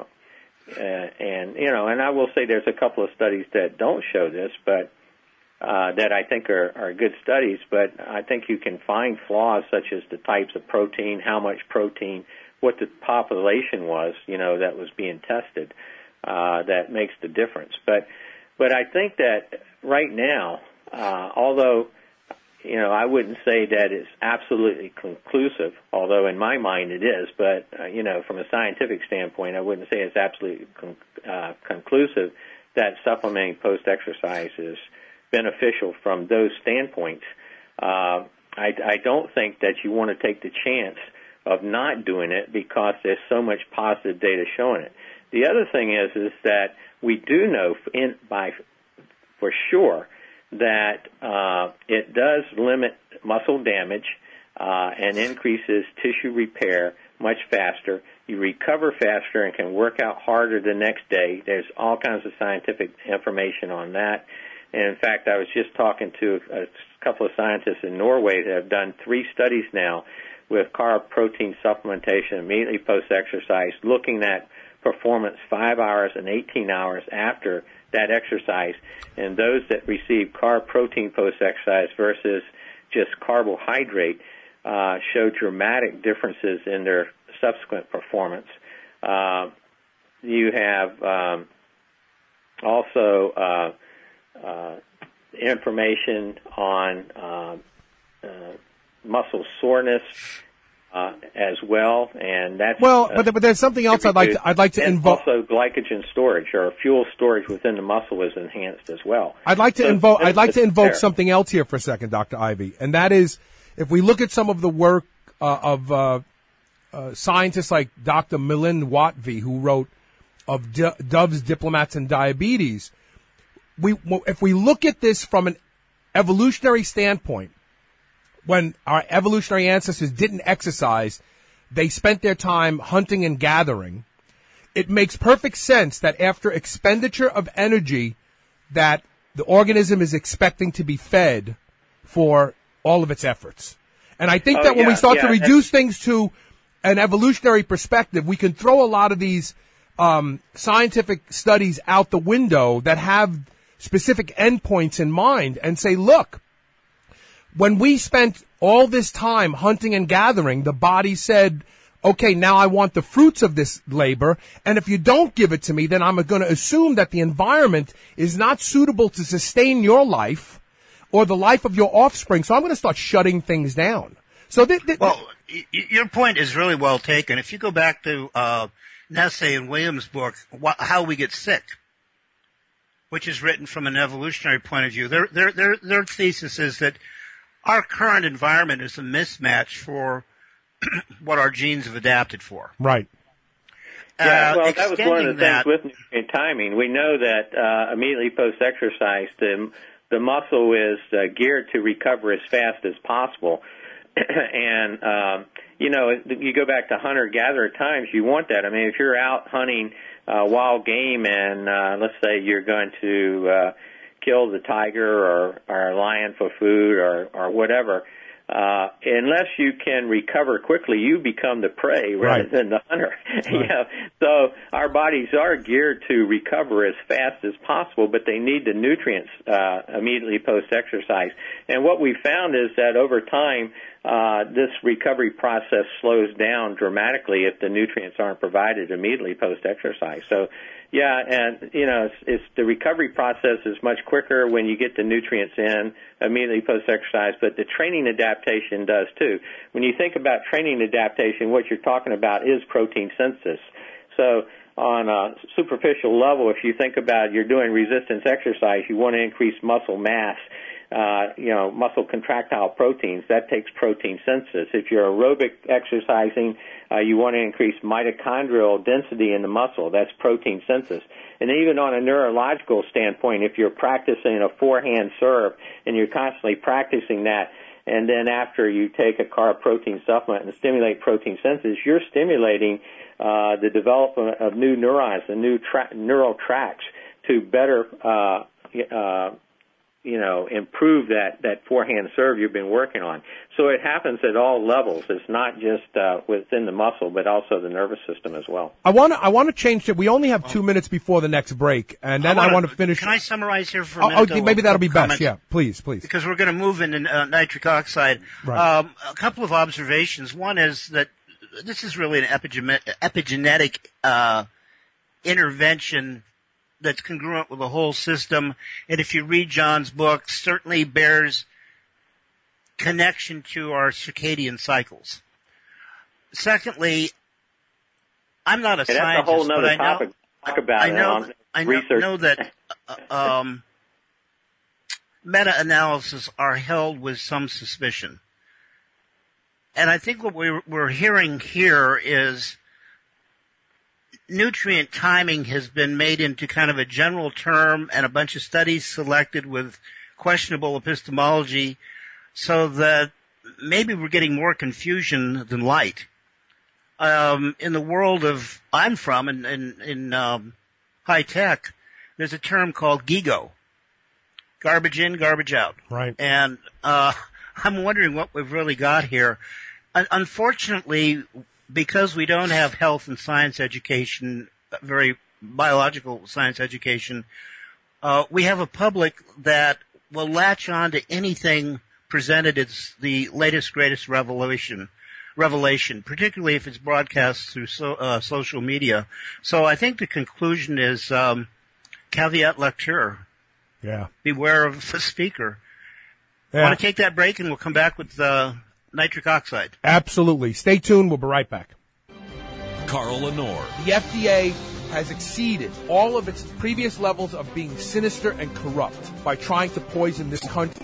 Speaker 7: and I will say there's a couple of studies that don't show this, but that I think are good studies, but I think you can find flaws such as the types of protein, how much protein, what the population was, that was being tested, that makes the difference. But I think that right now, although, I wouldn't say that it's absolutely conclusive, although in my mind it is, but, from a scientific standpoint, I wouldn't say it's absolutely conclusive that supplementing post-exercise is beneficial from those standpoints. I don't think that you want to take the chance of not doing it because there's so much positive data showing it. The other thing is that we do know for sure that it does limit muscle damage and increases tissue repair much faster. You recover faster and can work out harder the next day. There's all kinds of scientific information on that. And in fact, I was just talking to a couple of scientists in Norway that have done 3 studies now with carb protein supplementation immediately post-exercise, looking at performance 5 hours and 18 hours after that exercise. And those that receive carb protein post-exercise versus just carbohydrate show dramatic differences in their subsequent performance. You have also information on muscle soreness as well, and that's
Speaker 5: but there's something else I'd like to invoke.
Speaker 7: Also, glycogen storage or fuel storage within the muscle is enhanced as well.
Speaker 5: I'd like to invoke something else here for a second, Dr. Ivy, and that is if we look at some of the work of scientists like Dr. Milind Watvi, who wrote of Doves, Diplomats, and Diabetes. If we look at this from an evolutionary standpoint, when our evolutionary ancestors didn't exercise, they spent their time hunting and gathering. It makes perfect sense that after expenditure of energy that the organism is expecting to be fed for all of its efforts. And I think that when we start to reduce things to an evolutionary perspective, we can throw a lot of these scientific studies out the window that have specific endpoints in mind and say, look, when we spent all this time hunting and gathering, the body said, okay, now I want the fruits of this labor, and if you don't give it to me, then I'm going to assume that the environment is not suitable to sustain your life or the life of your offspring, so I'm going to start shutting things down. So
Speaker 6: your point is really well taken. If you go back to Nesse and Williams' book, How We Get Sick, which is written from an evolutionary point of view, their thesis is that our current environment is a mismatch for what our genes have adapted for.
Speaker 5: Right.
Speaker 7: Yeah, well, that was one of the things with nutrient timing. We know that immediately post-exercise, the muscle is geared to recover as fast as possible. And, you go back to hunter-gatherer times, you want that. I mean, if you're out hunting wild game and let's say you're going to kill the tiger or a lion for food or whatever, unless you can recover quickly, you become the prey rather than the hunter. Right. So our bodies are geared to recover as fast as possible, but they need the nutrients immediately post-exercise. And what we found is that over time, this recovery process slows down dramatically if the nutrients aren't provided immediately post-exercise. So, yeah, and, it's the recovery process is much quicker when you get the nutrients in immediately post-exercise, but the training adaptation does too. When you think about training adaptation, what you're talking about is protein synthesis. So on a superficial level, if you think about you're doing resistance exercise, you want to increase muscle mass, muscle contractile proteins. That takes protein synthesis. If you're aerobic exercising, you want to increase mitochondrial density in the muscle. That's protein synthesis. And even on a neurological standpoint, if you're practicing a forehand serve and you're constantly practicing that, and then after you take a carb protein supplement and stimulate protein synthesis, you're stimulating the development of new neurons and new neural tracts to better improve that forehand serve you've been working on. So it happens at all levels. It's not just within the muscle, but also the nervous system as well.
Speaker 5: I want to change it. We only have 2 minutes before the next break, and then I want to finish.
Speaker 6: Can I summarize here for a minute?
Speaker 5: Oh, maybe that'll be best. Yeah, please. Because
Speaker 6: we're going to move into nitric oxide.
Speaker 5: Right.
Speaker 6: A couple of observations. One is that this is really an epigenetic intervention that's congruent with the whole system, and if you read John's book, certainly bears connection to our circadian cycles. Secondly, I'm not a scientist,
Speaker 7: that's a whole other topic. Talk about
Speaker 6: I know that meta-analysis are held with some suspicion. And I think what we're hearing here is nutrient timing has been made into kind of a general term and a bunch of studies selected with questionable epistemology so that maybe we're getting more confusion than light. In the world of I'm from, in high tech, there's a term called GIGO. Garbage in, garbage out.
Speaker 5: Right.
Speaker 6: And I'm wondering what we've really got here. Unfortunately, because we don't have health and science education, very biological science education, we have a public that will latch on to anything presented as the latest, greatest revelation, particularly if it's broadcast through social media. So I think the conclusion is caveat lecture.
Speaker 5: Yeah.
Speaker 6: Beware of the speaker.
Speaker 5: Yeah.
Speaker 6: I want to take that break, and we'll come back with nitric oxide.
Speaker 5: Absolutely. Stay tuned. We'll be right back.
Speaker 8: Carl Lenore.
Speaker 5: The FDA has exceeded all of its previous levels of being sinister and corrupt by trying to poison this country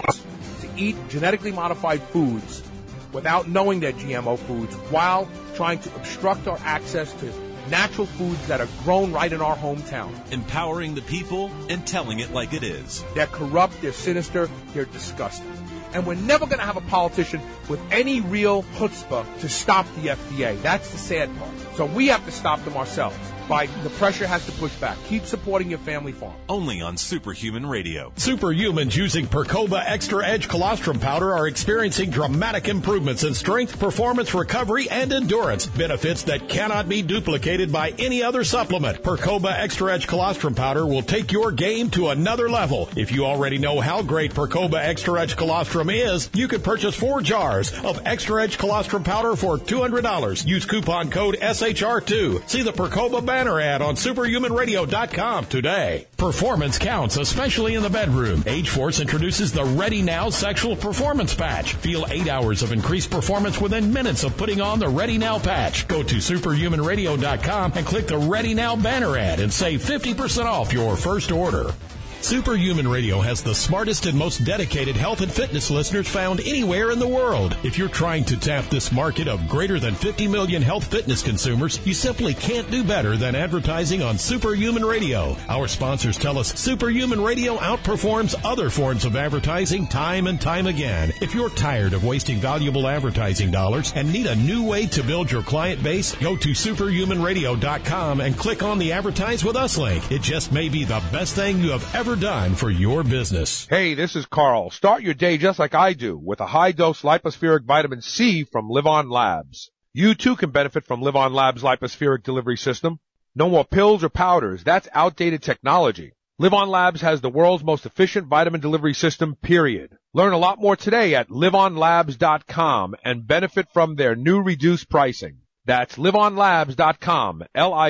Speaker 5: to eat genetically modified foods without knowing they're GMO foods, while trying to obstruct our access to natural foods that are grown right in our hometown.
Speaker 8: Empowering the people and telling it like it is.
Speaker 5: They're corrupt, they're sinister, they're disgusting. And we're never going to have a politician with any real chutzpah to stop the FDA. That's the sad part. So we have to stop them ourselves. The pressure has to push back. Keep supporting your family farm.
Speaker 8: Only on Superhuman Radio.
Speaker 2: Superhumans using Percoba Extra Edge Colostrum Powder are experiencing dramatic improvements in strength, performance, recovery, and endurance. Benefits that cannot be duplicated by any other supplement. Percoba Extra Edge Colostrum Powder will take your game to another level. If you already know how great Percoba Extra Edge Colostrum is, you could purchase 4 jars of Extra Edge Colostrum Powder for $200. Use coupon code SHR2. See the Percoba banner ad on superhumanradio.com today. Performance counts, especially in the bedroom. Age-Force introduces the Ready Now Sexual Performance Patch. Feel 8 hours of increased performance within minutes of putting on the Ready Now patch. Go to superhumanradio.com and click the Ready Now banner ad and save 50% off your first order. Superhuman Radio has the smartest and most dedicated health and fitness listeners found anywhere in the world. If you're trying to tap this market of greater than 50 million health fitness consumers, you simply can't do better than advertising on Superhuman Radio. Our sponsors tell us Superhuman Radio outperforms other forms of advertising time and time again. If you're tired of wasting valuable advertising dollars and need a new way to build your client base, go to superhumanradio.com and click on the Advertise With Us link. It just may be the best thing you have ever done for your business.
Speaker 5: Hey, this is Carl. Start your day just like I do with a high-dose lipospheric vitamin C from Live On Labs. You too can benefit from Live On Labs' lipospheric delivery system. No more pills or powders. That's outdated technology. Live On Labs has the world's most efficient vitamin delivery system, period. Learn a lot more today at liveonlabs.com and benefit from their new reduced pricing. That's liveonlabs.com,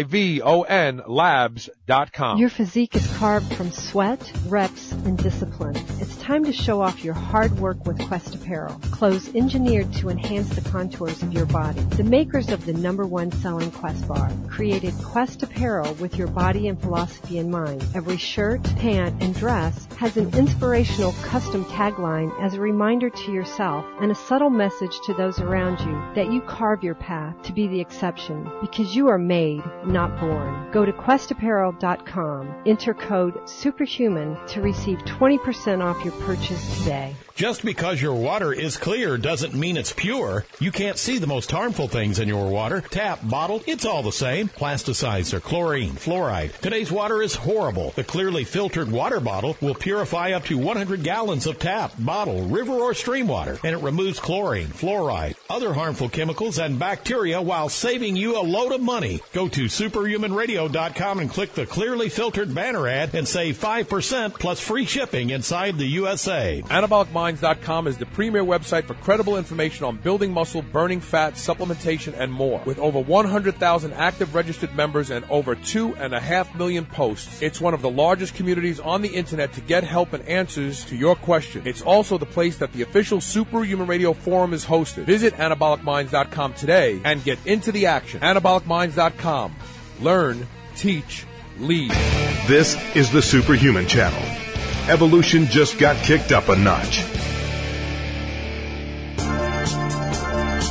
Speaker 5: Livon labs.com.
Speaker 9: Your physique is carved from sweat, reps, and discipline. It's time to show off your hard work with Quest Apparel. Clothes engineered to enhance the contours of your body. The makers of the #1 selling Quest bar created Quest Apparel with your body and philosophy in mind. Every shirt, pant, and dress has an inspirational custom tagline as a reminder to yourself and a subtle message to those around you that you carve your path to be the exception, because you are made, not born. Go to questapparel.com. Enter code SUPERHUMAN to receive 20% off your purchase today.
Speaker 2: Just because your water is clear doesn't mean it's pure. You can't see the most harmful things in your water. Tap, bottle, it's all the same. Plasticizer, chlorine, fluoride. Today's water is horrible. The clearly filtered water bottle will purify up to 100 gallons of tap, bottle, river, or stream water. And it removes chlorine, fluoride, other harmful chemicals, and bacteria while saving you a load of money. Go to superhumanradio.com and click the clearly filtered banner ad and save 5% plus free shipping inside the USA.
Speaker 5: AnabolicMinds.com is the premier website for credible information on building muscle, burning fat, supplementation, and more. With over 100,000 active registered members and over 2.5 million posts, it's one of the largest communities on the internet to get help and answers to your questions. It's also the place that the official Superhuman Radio forum is hosted. Visit AnabolicMinds.com today and get into the action. AnabolicMinds.com. Learn, teach, lead.
Speaker 4: This is the Superhuman Channel. Evolution just got kicked up a notch.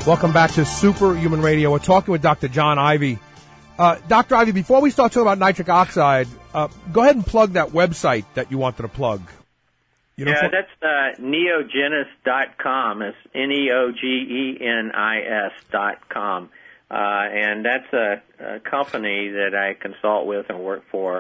Speaker 5: Welcome back to Superhuman Radio. We're talking with Dr. John Ivy. Dr. Ivy, before we start talking about nitric oxide, go ahead and plug that website that you wanted to plug.
Speaker 7: That's neogenis.com. It's neogenis.com. And that's a company that I consult with and work for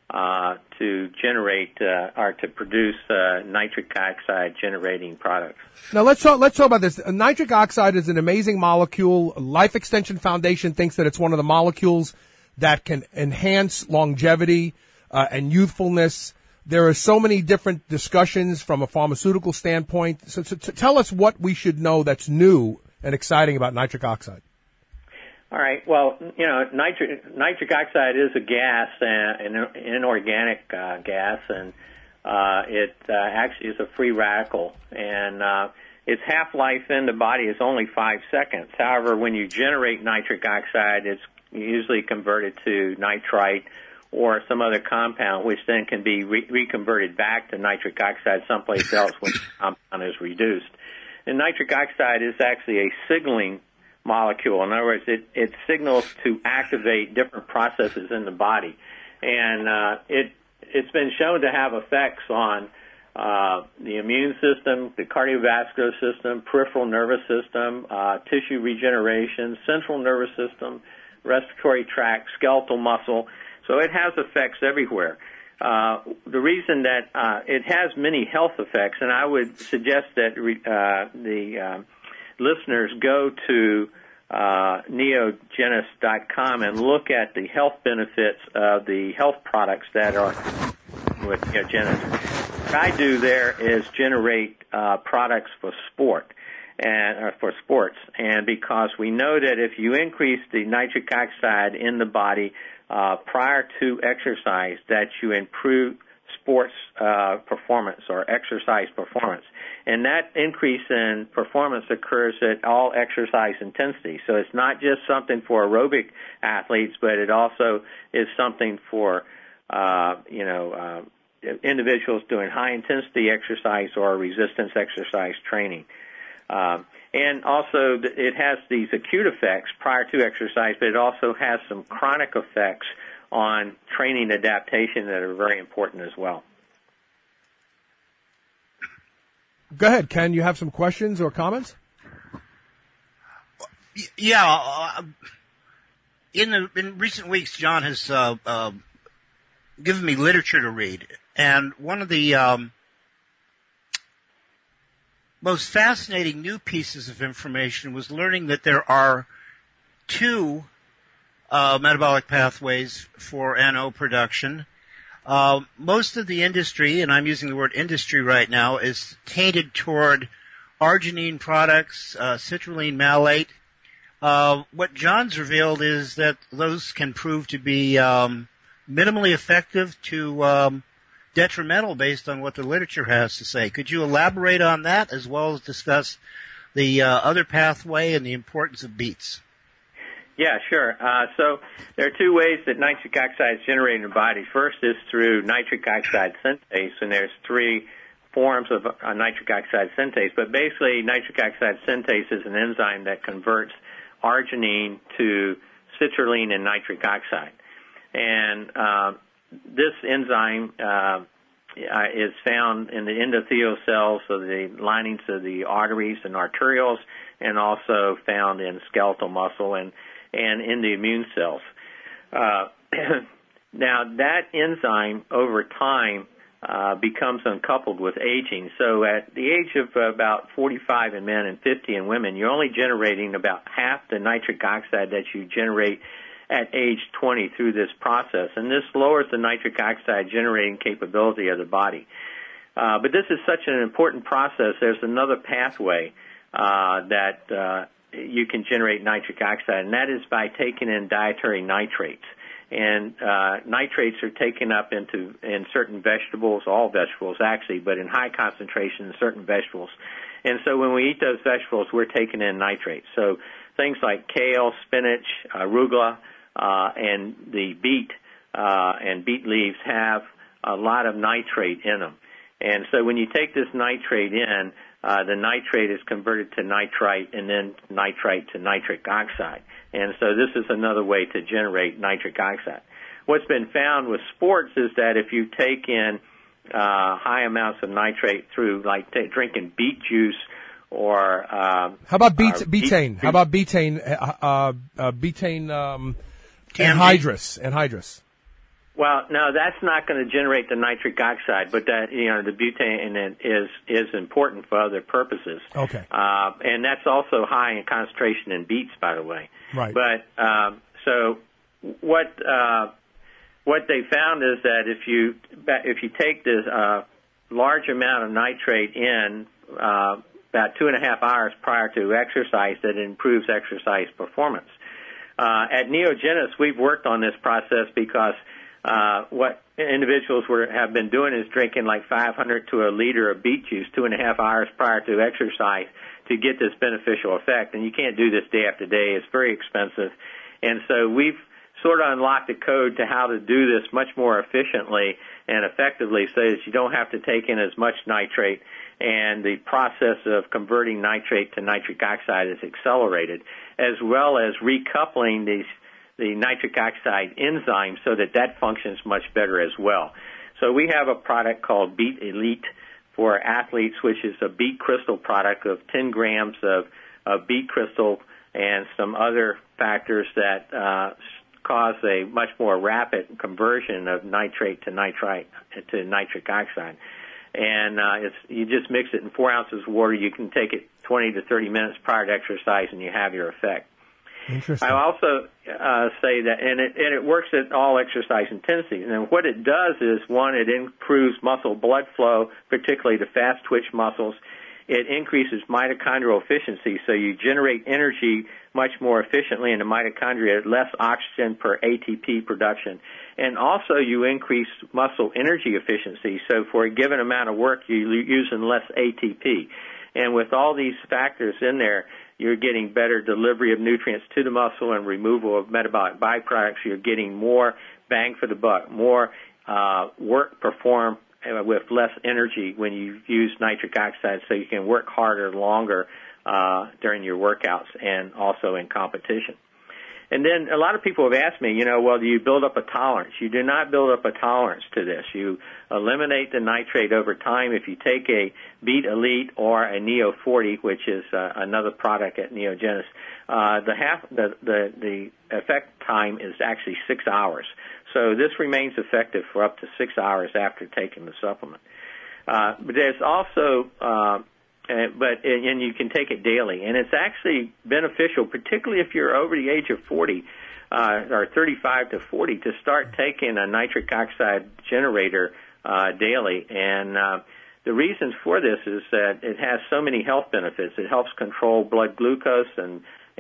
Speaker 7: to generate or to produce nitric oxide generating products.
Speaker 5: Now let's talk about this. Nitric oxide is an amazing molecule. Life Extension Foundation thinks that it's one of the molecules that can enhance longevity and youthfulness. There are so many different discussions from a pharmaceutical standpoint. So tell us what we should know that's new and exciting about nitric oxide.
Speaker 7: All right. Well, nitric oxide is a gas, an inorganic gas, and it actually is a free radical. And its half-life in the body is only 5 seconds. However, when you generate nitric oxide, it's usually converted to nitrite or some other compound, which then can be reconverted back to nitric oxide someplace else when the compound is reduced. And nitric oxide is actually a signaling molecule. In other words, it signals to activate different processes in the body. And it's been shown to have effects on the immune system, the cardiovascular system, peripheral nervous system, tissue regeneration, central nervous system, respiratory tract, skeletal muscle. So it has effects everywhere. The reason that it has many health effects, and I would suggest that the listeners go to neogenis.com and look at the health benefits of the health products that are with Neogenis. What I do there is generate products for sport and for sports, and because we know that if you increase the nitric oxide in the body prior to exercise, that you improve sports performance or exercise performance. And that increase in performance occurs at all exercise intensity. So it's not just something for aerobic athletes, but it also is something for, individuals doing high-intensity exercise or resistance exercise training. And also it has these acute effects prior to exercise, but it also has some chronic effects on training adaptation that are very important as well.
Speaker 5: Go ahead, Ken. You have some questions or comments?
Speaker 6: Yeah. In recent weeks, John has given me literature to read, and one of the most fascinating new pieces of information was learning that there are two metabolic pathways for NO production. Most of the industry, and I'm using the word industry right now, is tainted toward arginine products, citrulline malate. What John's revealed is that those can prove to be minimally effective to detrimental based on what the literature has to say. Could you elaborate on that as well as discuss the other pathway and the importance of beets?
Speaker 7: Yeah, sure. So there are two ways that nitric oxide is generated in the body. First is through nitric oxide synthase, and there's three forms of nitric oxide synthase. But basically, nitric oxide synthase is an enzyme that converts arginine to citrulline and nitric oxide. And this enzyme is found in the endothelial cells of the linings of the arteries and arterioles, and also found in skeletal muscle and in the immune cells. Now, that enzyme over time becomes uncoupled with aging. So at the age of about 45 in men and 50 in women, you're only generating about half the nitric oxide that you generate at age 20 through this process. And this lowers the nitric oxide generating capability of the body. But this is such an important process. There's another pathway that you can generate nitric oxide, and that is by taking in dietary nitrates. And nitrates are taken up in certain vegetables, all vegetables actually, but in high concentration in certain vegetables. And so when we eat those vegetables, we're taking in nitrates. So things like kale, spinach, arugula, and the beet and beet leaves have a lot of nitrate in them. And so when you take this nitrate in, the nitrate is converted to nitrite and then nitrite to nitric oxide. And so this is another way to generate nitric oxide. What's been found with sports is that if you take in high amounts of nitrate through, like drinking beet juice or
Speaker 5: how about betaine? How about betaine? Betaine anhydrous.
Speaker 7: Well, no, that's not going to generate the nitric oxide, but that the butane is important for other purposes.
Speaker 5: Okay.
Speaker 7: And that's also high in concentration in beets, by the way.
Speaker 5: Right.
Speaker 7: But so what they found is that if you take this large amount of nitrate in about 2.5 hours prior to exercise, that improves exercise performance. At Neogenis, we've worked on this process because what individuals have been doing is drinking like 500 to a liter of beet juice 2.5 hours prior to exercise to get this beneficial effect. And you can't do this day after day. It's very expensive. And so we've sort of unlocked the code to how to do this much more efficiently and effectively so that you don't have to take in as much nitrate, and the process of converting nitrate to nitric oxide is accelerated, as well as recoupling the nitric oxide enzyme so that functions much better as well. So we have a product called Beet Elite for athletes, which is a beet crystal product of 10 grams of beet crystal and some other factors that cause a much more rapid conversion of nitrate to nitrite to nitric oxide. And you just mix it in 4 ounces of water. You can take it 20 to 30 minutes prior to exercise, and you have your effect.
Speaker 5: Interesting.
Speaker 7: I also say that, and it works at all exercise intensities. And what it does is, one, it improves muscle blood flow, particularly the fast twitch muscles. It increases mitochondrial efficiency, so you generate energy much more efficiently in the mitochondria, less oxygen per ATP production. And also you increase muscle energy efficiency, so for a given amount of work you're using less ATP. And with all these factors in there, you're getting better delivery of nutrients to the muscle and removal of metabolic byproducts. You're getting more bang for the buck, more work performed with less energy when you use nitric oxide, so you can work harder, longer during your workouts and also in competition. And then a lot of people have asked me, well, do you build up a tolerance? You do not build up a tolerance to this. You eliminate the nitrate over time. If you take a Beet Elite or a Neo 40, which is another product at Neogenis, the effect time is actually 6 hours. So this remains effective for up to 6 hours after taking the supplement. But there's also and you can take it daily, and it's actually beneficial, particularly if you're over the age of 40 or 35 to 40, to start taking a nitric oxide generator daily. And the reasons for this is that it has so many health benefits. It helps control blood glucose and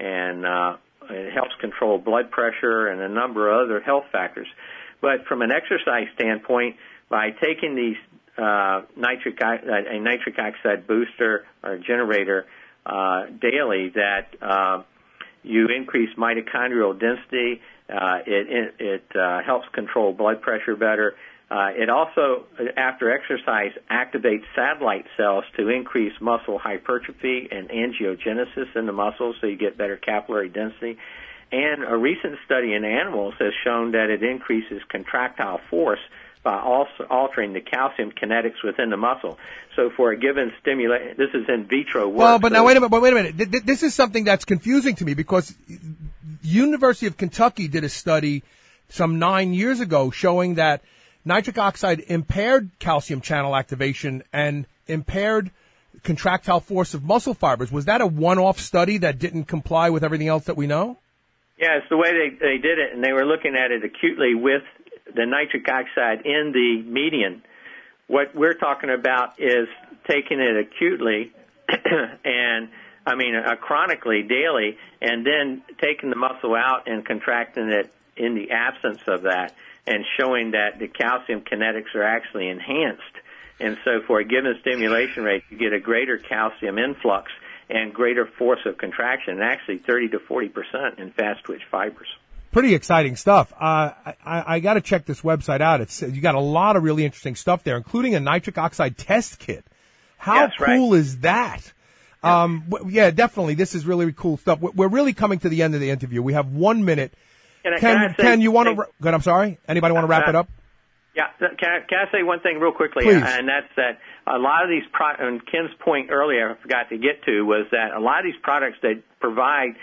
Speaker 7: it helps control blood pressure and a number of other health factors. But from an exercise standpoint, by taking these a nitric oxide booster or generator daily, that you increase mitochondrial density. It helps control blood pressure better. It also, after exercise, activates satellite cells to increase muscle hypertrophy and angiogenesis in the muscles, so you get better capillary density. And a recent study in animals has shown that it increases contractile force by also altering the calcium kinetics within the muscle. So for a given stimulation, this is in vitro work.
Speaker 5: Well, but now wait a minute. This is something that's confusing to me, because University of Kentucky did a study some 9 years ago showing that nitric oxide impaired calcium channel activation and impaired contractile force of muscle fibers. Was that a one-off study that didn't comply with everything else that we know?
Speaker 7: Yeah, it's the way they did it, and they were looking at it acutely with the nitric oxide in the median. What we're talking about is taking it acutely and, chronically, daily, and then taking the muscle out and contracting it in the absence of that, and showing that the calcium kinetics are actually enhanced. And so for a given stimulation rate, you get a greater calcium influx and greater force of contraction, actually 30 to 40% in fast-twitch fibers.
Speaker 5: Pretty exciting stuff. I got to check this website out. You got a lot of really interesting stuff there, including a nitric oxide test kit. How
Speaker 6: Yes, right.
Speaker 5: cool is that? Yeah, definitely. This is really cool stuff. We're really coming to the end of the interview. We have 1 minute. Ken, you want to? Good. I'm sorry. Anybody want to wrap it up?
Speaker 7: Yeah, can I say one thing real quickly?
Speaker 5: Please.
Speaker 7: And that's that a lot of these and Ken's point earlier I forgot to get to was that a lot of these products that provide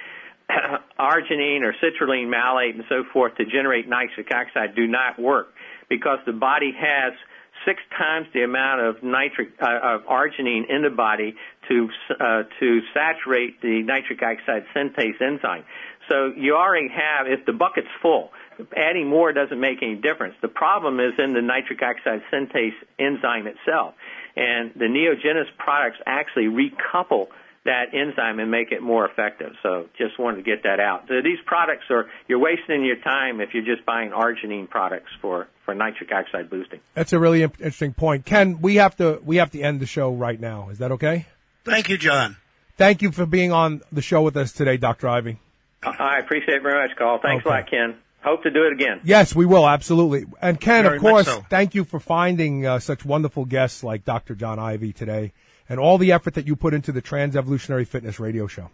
Speaker 7: arginine or citrulline malate and so forth to generate nitric oxide do not work because the body has 6 times the amount of of arginine in the body to saturate the nitric oxide synthase enzyme. So you already have, if the bucket's full, adding more doesn't make any difference. The problem is in the nitric oxide synthase enzyme itself. And the Neogenis products actually recouple that enzyme and make it more effective. So just wanted to get that out. So these products you're wasting your time if you're just buying arginine products for nitric oxide boosting.
Speaker 5: That's a really interesting point. Ken, we have to end the show right now. Is that okay?
Speaker 6: Thank you, John.
Speaker 5: Thank you for being on the show with us today, Dr. Ivy.
Speaker 7: I appreciate it very much, Carl. Thanks a lot, Ken. Hope to do it again.
Speaker 5: Yes, we will, absolutely. And Ken,
Speaker 6: Very
Speaker 5: of course,
Speaker 6: much so.
Speaker 5: Thank you for finding such wonderful guests like Dr. John Ivy today and all the effort that you put into the Trans Evolutionary Fitness radio show.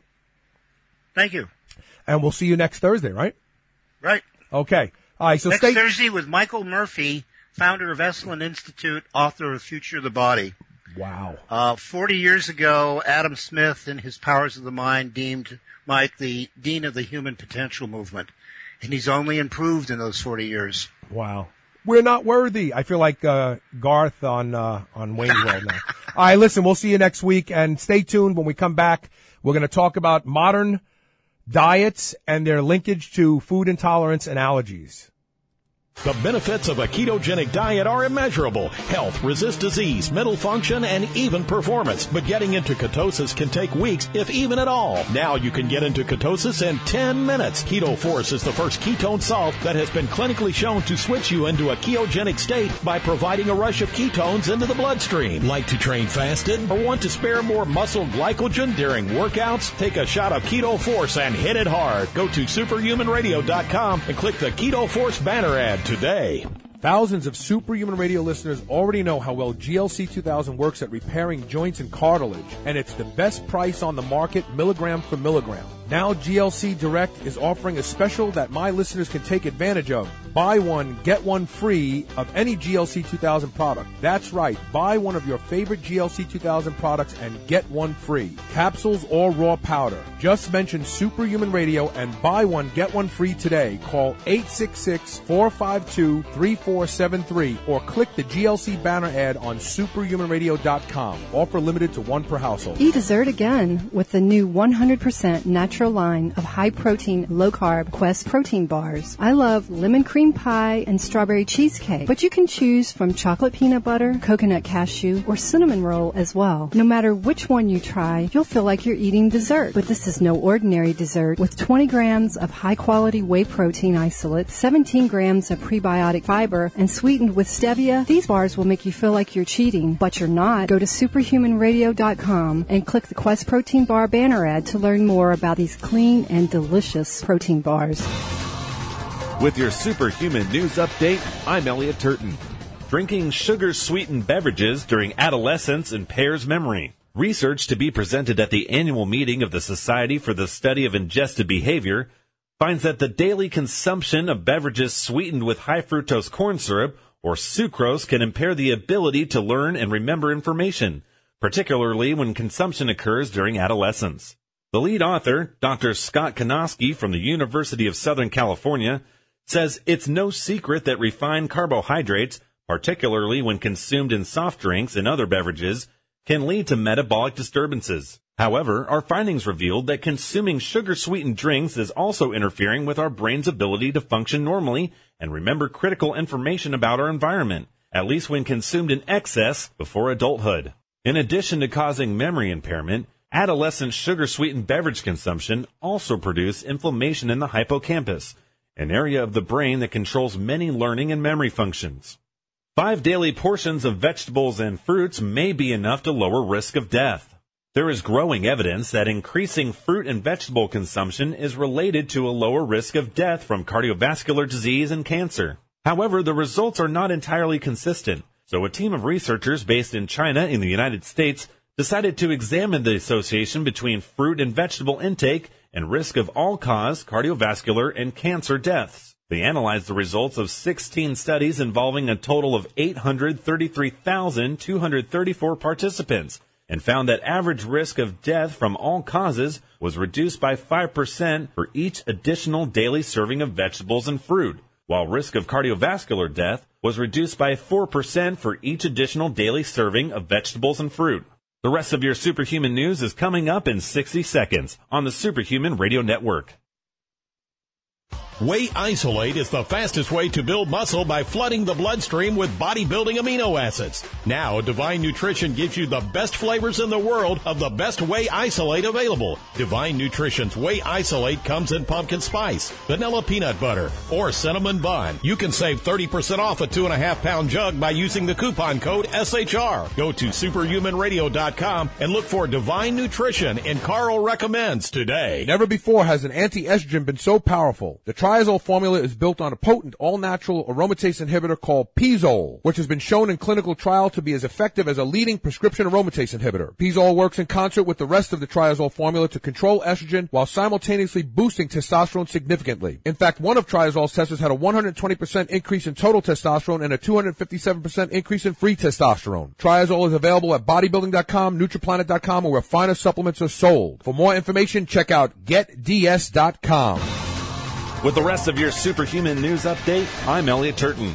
Speaker 6: Thank you.
Speaker 5: And we'll see you next Thursday, right?
Speaker 6: Right.
Speaker 5: Okay. All right, so
Speaker 6: Next Thursday with Michael Murphy, founder of Esalen Institute, author of Future of the Body.
Speaker 5: Wow.
Speaker 6: 40 years ago, Adam Smith, in his Powers of the Mind, deemed Mike the dean of the human potential movement. And he's only improved in those 40 years.
Speaker 5: Wow. We're not worthy. I feel like Garth on Wayne's World now. All right, listen, we'll see you next week. And stay tuned. When we come back, we're going to talk about modern diets and their linkage to food intolerance and allergies.
Speaker 2: The benefits of a ketogenic diet are immeasurable. Health, resist disease, mental function, and even performance. But getting into ketosis can take weeks, if even at all. Now you can get into ketosis in 10 minutes. Keto Force is the first ketone salt that has been clinically shown to switch you into a ketogenic state by providing a rush of ketones into the bloodstream. Like to train fasted or want to spare more muscle glycogen during workouts? Take a shot of Keto Force and hit it hard. Go to superhumanradio.com and click the Keto Force banner ad today.
Speaker 5: Thousands of Superhuman Radio listeners already know how well GLC 2000 works at repairing joints and cartilage, and it's the best price on the market, milligram for milligram. Now GLC Direct is offering a special that my listeners can take advantage of. Buy one, get one free of any GLC 2000 product. That's right. Buy one of your favorite GLC 2000 products and get one free. Capsules or raw powder. Just mention Superhuman Radio and buy one, get one free today. Call 866-452-3473 or click the GLC banner ad on superhumanradio.com. Offer limited to one per household.
Speaker 10: Eat dessert again with the new 100% natural line of high-protein, low-carb Quest protein bars. I love lemon cream pie and strawberry cheesecake, but you can choose from chocolate peanut butter, coconut cashew, or cinnamon roll as well. No matter which one you try, you'll feel like you're eating dessert. But this is no ordinary dessert. With 20 grams of high-quality whey protein isolate, 17 grams of prebiotic fiber, and sweetened with stevia, these bars will make you feel like you're cheating, but you're not. Go to superhumanradio.com and click the Quest protein bar banner ad to learn more about these clean and delicious protein bars.
Speaker 1: With your Superhuman News Update, I'm Elliot Turton. Drinking sugar-sweetened beverages during adolescence impairs memory. Research to be presented at the annual meeting of the Society for the Study of Ingested Behavior finds that the daily consumption of beverages sweetened with high-fructose corn syrup, or sucrose, can impair the ability to learn and remember information, particularly when consumption occurs during adolescence. The lead author, Dr. Scott Konoski from the University of Southern California, says it's no secret that refined carbohydrates, particularly when consumed in soft drinks and other beverages, can lead to metabolic disturbances. However, our findings revealed that consuming sugar-sweetened drinks is also interfering with our brain's ability to function normally and remember critical information about our environment, at least when consumed in excess before adulthood. In addition to causing memory impairment, adolescent sugar-sweetened beverage consumption also produce inflammation in the hippocampus, an area of the brain that controls many learning and memory functions. 5 daily portions of vegetables and fruits may be enough to lower risk of death. There is growing evidence that increasing fruit and vegetable consumption is related to a lower risk of death from cardiovascular disease and cancer. However, the results are not entirely consistent, so a team of researchers based in China in the United States decided to examine the association between fruit and vegetable intake and risk of all-cause cardiovascular and cancer deaths. They analyzed the results of 16 studies involving a total of 833,234 participants and found that average risk of death from all causes was reduced by 5% for each additional daily serving of vegetables and fruit, while risk of cardiovascular death was reduced by 4% for each additional daily serving of vegetables and fruit. The rest of your Superhuman News is coming up in 60 seconds on the Superhuman Radio Network.
Speaker 2: Whey Isolate is the fastest way to build muscle by flooding the bloodstream with bodybuilding amino acids. Now, Divine Nutrition gives you the best flavors in the world of the best Whey Isolate available. Divine Nutrition's Whey Isolate comes in pumpkin spice, vanilla peanut butter, or cinnamon bun. You can save 30% off a 2.5-pound jug by using the coupon code SHR. Go to superhumanradio.com and look for Divine Nutrition and Carl Recommends today.
Speaker 5: Never before has an anti-estrogen been so powerful. The Triazole formula is built on a potent, all-natural aromatase inhibitor called Pizole, which has been shown in clinical trial to be as effective as a leading prescription aromatase inhibitor. Pizole works in concert with the rest of the Triazole formula to control estrogen while simultaneously boosting testosterone significantly. In fact, one of Triazole's testers had a 120% increase in total testosterone and a 257% increase in free testosterone. Triazole is available at bodybuilding.com, Nutriplanet.com, or where finer supplements are sold. For more information, check out GetDS.com.
Speaker 1: With the rest of your Superhuman News Update, I'm Elliot Turton.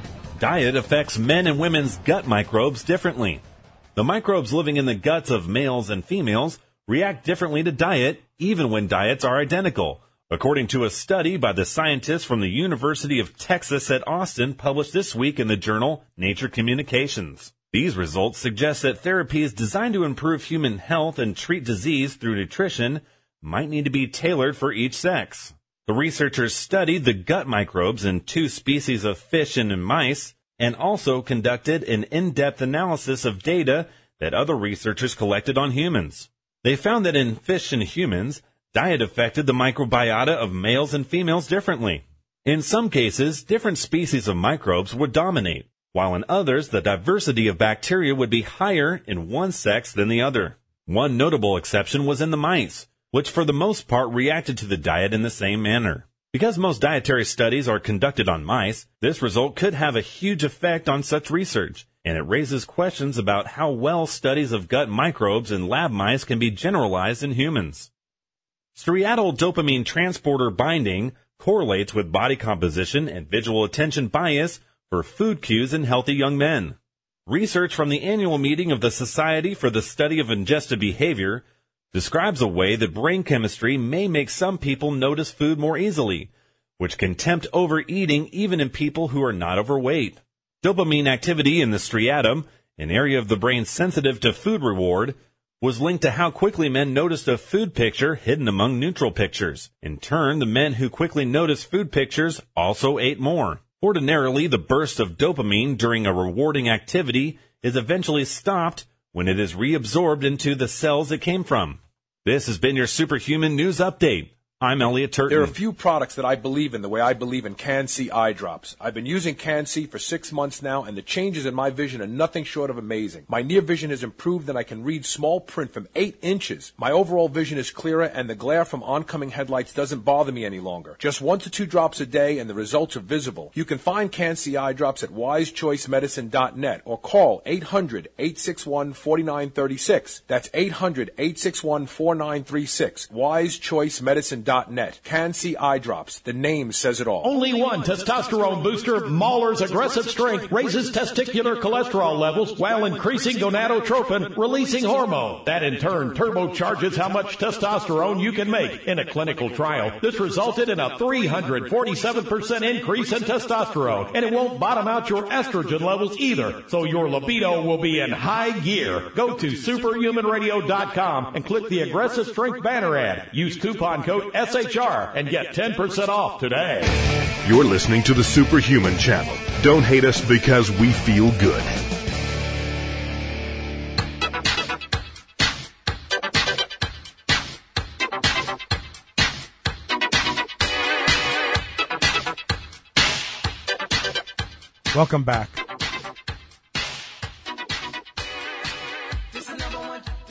Speaker 1: Diet affects men and women's gut microbes differently. The microbes living in the guts of males and females react differently to diet, even when diets are identical, according to a study by the scientists from the University of Texas at Austin published this week in the journal Nature Communications. These results suggest that therapies designed to improve human health and treat disease through nutrition might need to be tailored for each sex. The researchers studied the gut microbes in 2 species of fish and in mice, and also conducted an in-depth analysis of data that other researchers collected on humans. They found that in fish and humans, diet affected the microbiota of males and females differently. In some cases, different species of microbes would dominate, while in others, the diversity of bacteria would be higher in one sex than the other. One notable exception was in the mice, which for the most part reacted to the diet in the same manner. Because most dietary studies are conducted on mice, this result could have a huge effect on such research, and it raises questions about how well studies of gut microbes in lab mice can be generalized in humans. Striatal dopamine transporter binding correlates with body composition and visual attention bias for food cues in healthy young men. Research from the annual meeting of the Society for the Study of Ingestive Behavior describes a way that brain chemistry may make some people notice food more easily, which can tempt overeating even in people who are not overweight. Dopamine activity in the striatum, an area of the brain sensitive to food reward, was linked to how quickly men noticed a food picture hidden among neutral pictures. In turn, the men who quickly noticed food pictures also ate more. Ordinarily, the burst of dopamine during a rewarding activity is eventually stopped when it is reabsorbed into the cells it came from. This has been your Superhuman News Update. I'm Elliot Turton.
Speaker 3: There are a few products that I believe in the way I believe in Can-C eye drops. I've been using Can-C for 6 months now, and the changes in my vision are nothing short of amazing. My near vision has improved, and I can read small print from 8 inches. My overall vision is clearer, and the glare from oncoming headlights doesn't bother me any longer. Just 1 to 2 drops a day, and the results are visible. You can find Can-C eye drops at wisechoicemedicine.net or call 800-861-4936. That's 800-861-4936. wisechoicemedicine.net. Can-C eye drops. The name says it all.
Speaker 2: Only one testosterone booster, Mahler's Aggressive Strength, raises testicular cholesterol levels while increasing gonadotropin, releasing hormone. That in turn turbocharges how much testosterone you can make. In a clinical trial, this resulted in a 347% increase in testosterone, and it won't bottom out your estrogen levels either, so your libido will be in high gear. Go to superhumanradio.com and click the Aggressive Strength banner ad. Use coupon code SHR and get 10% off today.
Speaker 4: You're listening to the Superhuman Channel. Don't hate us because we feel good.
Speaker 5: Welcome back.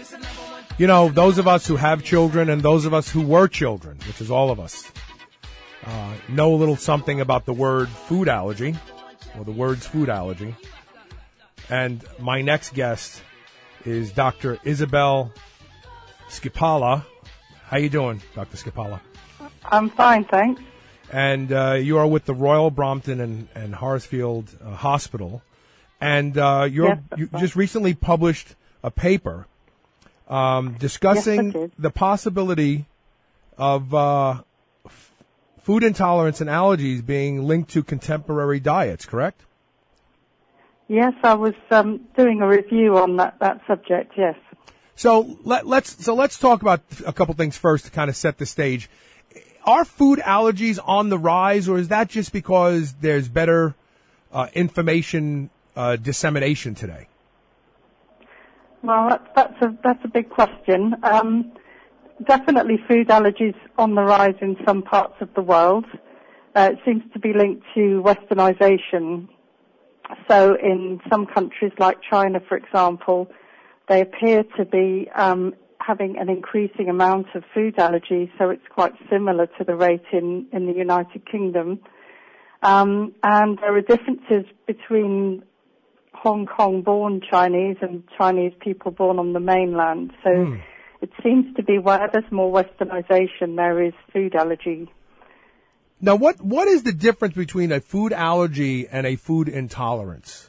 Speaker 5: You know, those of us who have children and those of us who were children, which is all of us, know a little something about the word food allergy, or the words food allergy. And my next guest is Dr. Isabel Skipala. How you doing, Dr. Skipala?
Speaker 11: I'm fine, thanks.
Speaker 5: And you are with the Royal Brompton and Horacefield Hospital. And you just recently published a paper discussing the possibility of food intolerance and allergies being linked to contemporary diets, correct?
Speaker 11: Yes, I was doing a review on that subject, yes.
Speaker 5: So let's talk about a couple things first to kind of set the stage. Are food allergies on the rise, or is that just because there's better information dissemination today?
Speaker 11: Well, that's a big question. Definitely food allergies on the rise in some parts of the world. It seems to be linked to westernization. So in some countries like China, for example, they appear to be having an increasing amount of food allergies, so it's quite similar to the rate in the United Kingdom. And there are differences between Hong Kong-born Chinese and Chinese people born on the mainland. So it seems to be where there's more westernization, there is food allergy.
Speaker 5: Now, what is the difference between a food allergy and a food intolerance?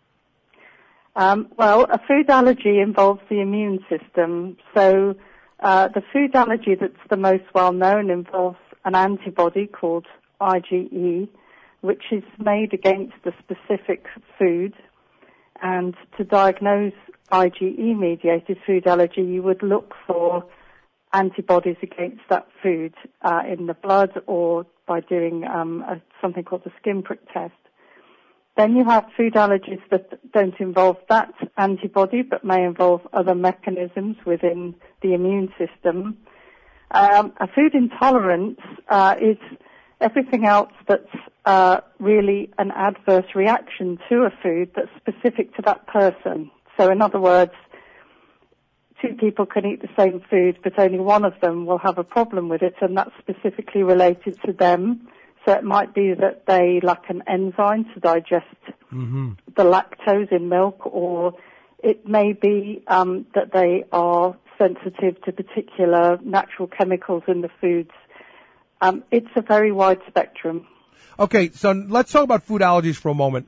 Speaker 11: Well, a food allergy involves the immune system. So the food allergy that's the most well known involves an antibody called IgE, which is made against a specific food. And to diagnose IgE-mediated food allergy, you would look for antibodies against that food in the blood or by doing something called the skin prick test. Then you have food allergies that don't involve that antibody but may involve other mechanisms within the immune system. A food intolerance is everything else that's really an adverse reaction to a food that's specific to that person. So in other words, two people can eat the same food, but only one of them will have a problem with it, and that's specifically related to them. So it might be that they lack an enzyme to digest the lactose in milk, or it may be that they are sensitive to particular natural chemicals in the foods. It's a very wide spectrum.
Speaker 5: Okay, so let's talk about food allergies for a moment.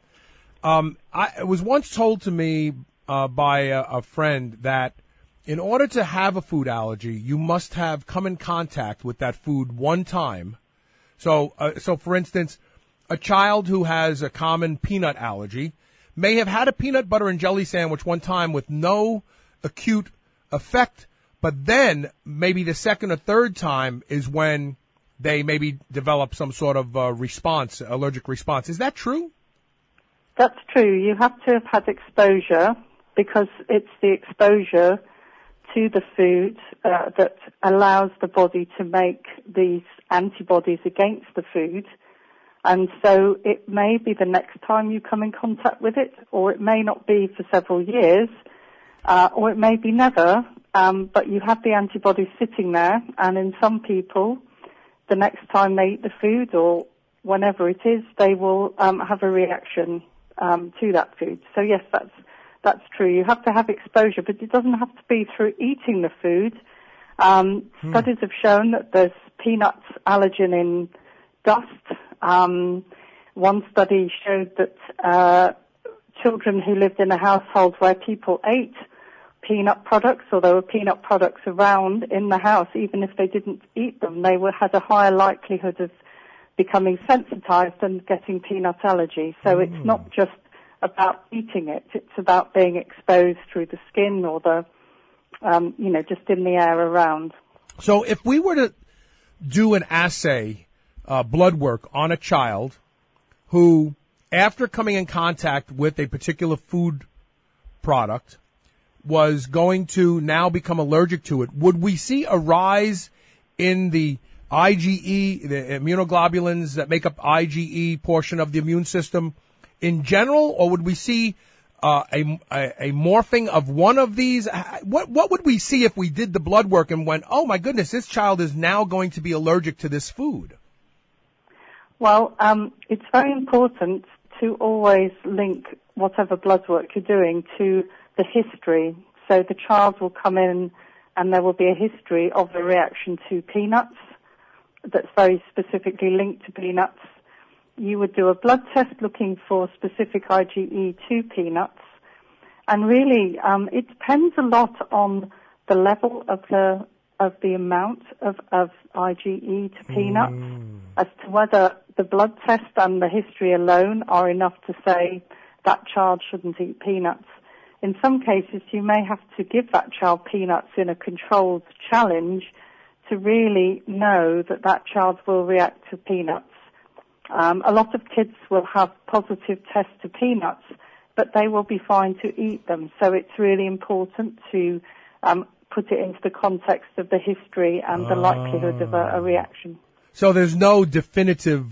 Speaker 5: It was once told to me by a friend that in order to have a food allergy, you must have come in contact with that food one time. So for instance, a child who has a common peanut allergy may have had a peanut butter and jelly sandwich one time with no acute effect, but then maybe the second or third time is when they maybe develop some sort of allergic response. Is that true?
Speaker 11: That's true. You have to have had exposure, because it's the exposure to the food that allows the body to make these antibodies against the food. And so it may be the next time you come in contact with it, or it may not be for several years, or it may be never, but you have the antibodies sitting there, and in some people, the next time they eat the food or whenever it is, they will have a reaction to that food. So yes, that's true. You have to have exposure, but it doesn't have to be through eating the food. Studies have shown that there's peanut allergen in dust. One study showed that children who lived in a household where people ate peanut products, or there were peanut products around in the house, even if they didn't eat them, they had a higher likelihood of becoming sensitized and getting peanut allergy. So it's not just about eating it, it's about being exposed through the skin or the, just in the air around.
Speaker 5: So if we were to do an assay, blood work on a child who, after coming in contact with a particular food product, was going to now become allergic to it, would we see a rise in the IgE, the immunoglobulins that make up IgE portion of the immune system in general, or would we see a morphing of one of these? What would we see if we did the blood work and went, oh my goodness, this child is now going to be allergic to this food?
Speaker 11: Well, it's very important to always link whatever blood work you're doing to the history. So the child will come in and there will be a history of a reaction to peanuts that's very specifically linked to peanuts. You would do a blood test looking for specific IgE to peanuts. And really, it depends a lot on the level of the amount of IgE to peanuts as to whether the blood test and the history alone are enough to say that child shouldn't eat peanuts. In some cases, you may have to give that child peanuts in a controlled challenge to really know that that child will react to peanuts. A lot of kids will have positive tests to peanuts, but they will be fine to eat them. So it's really important to put it into the context of the history and the likelihood of a reaction.
Speaker 5: So there's no definitive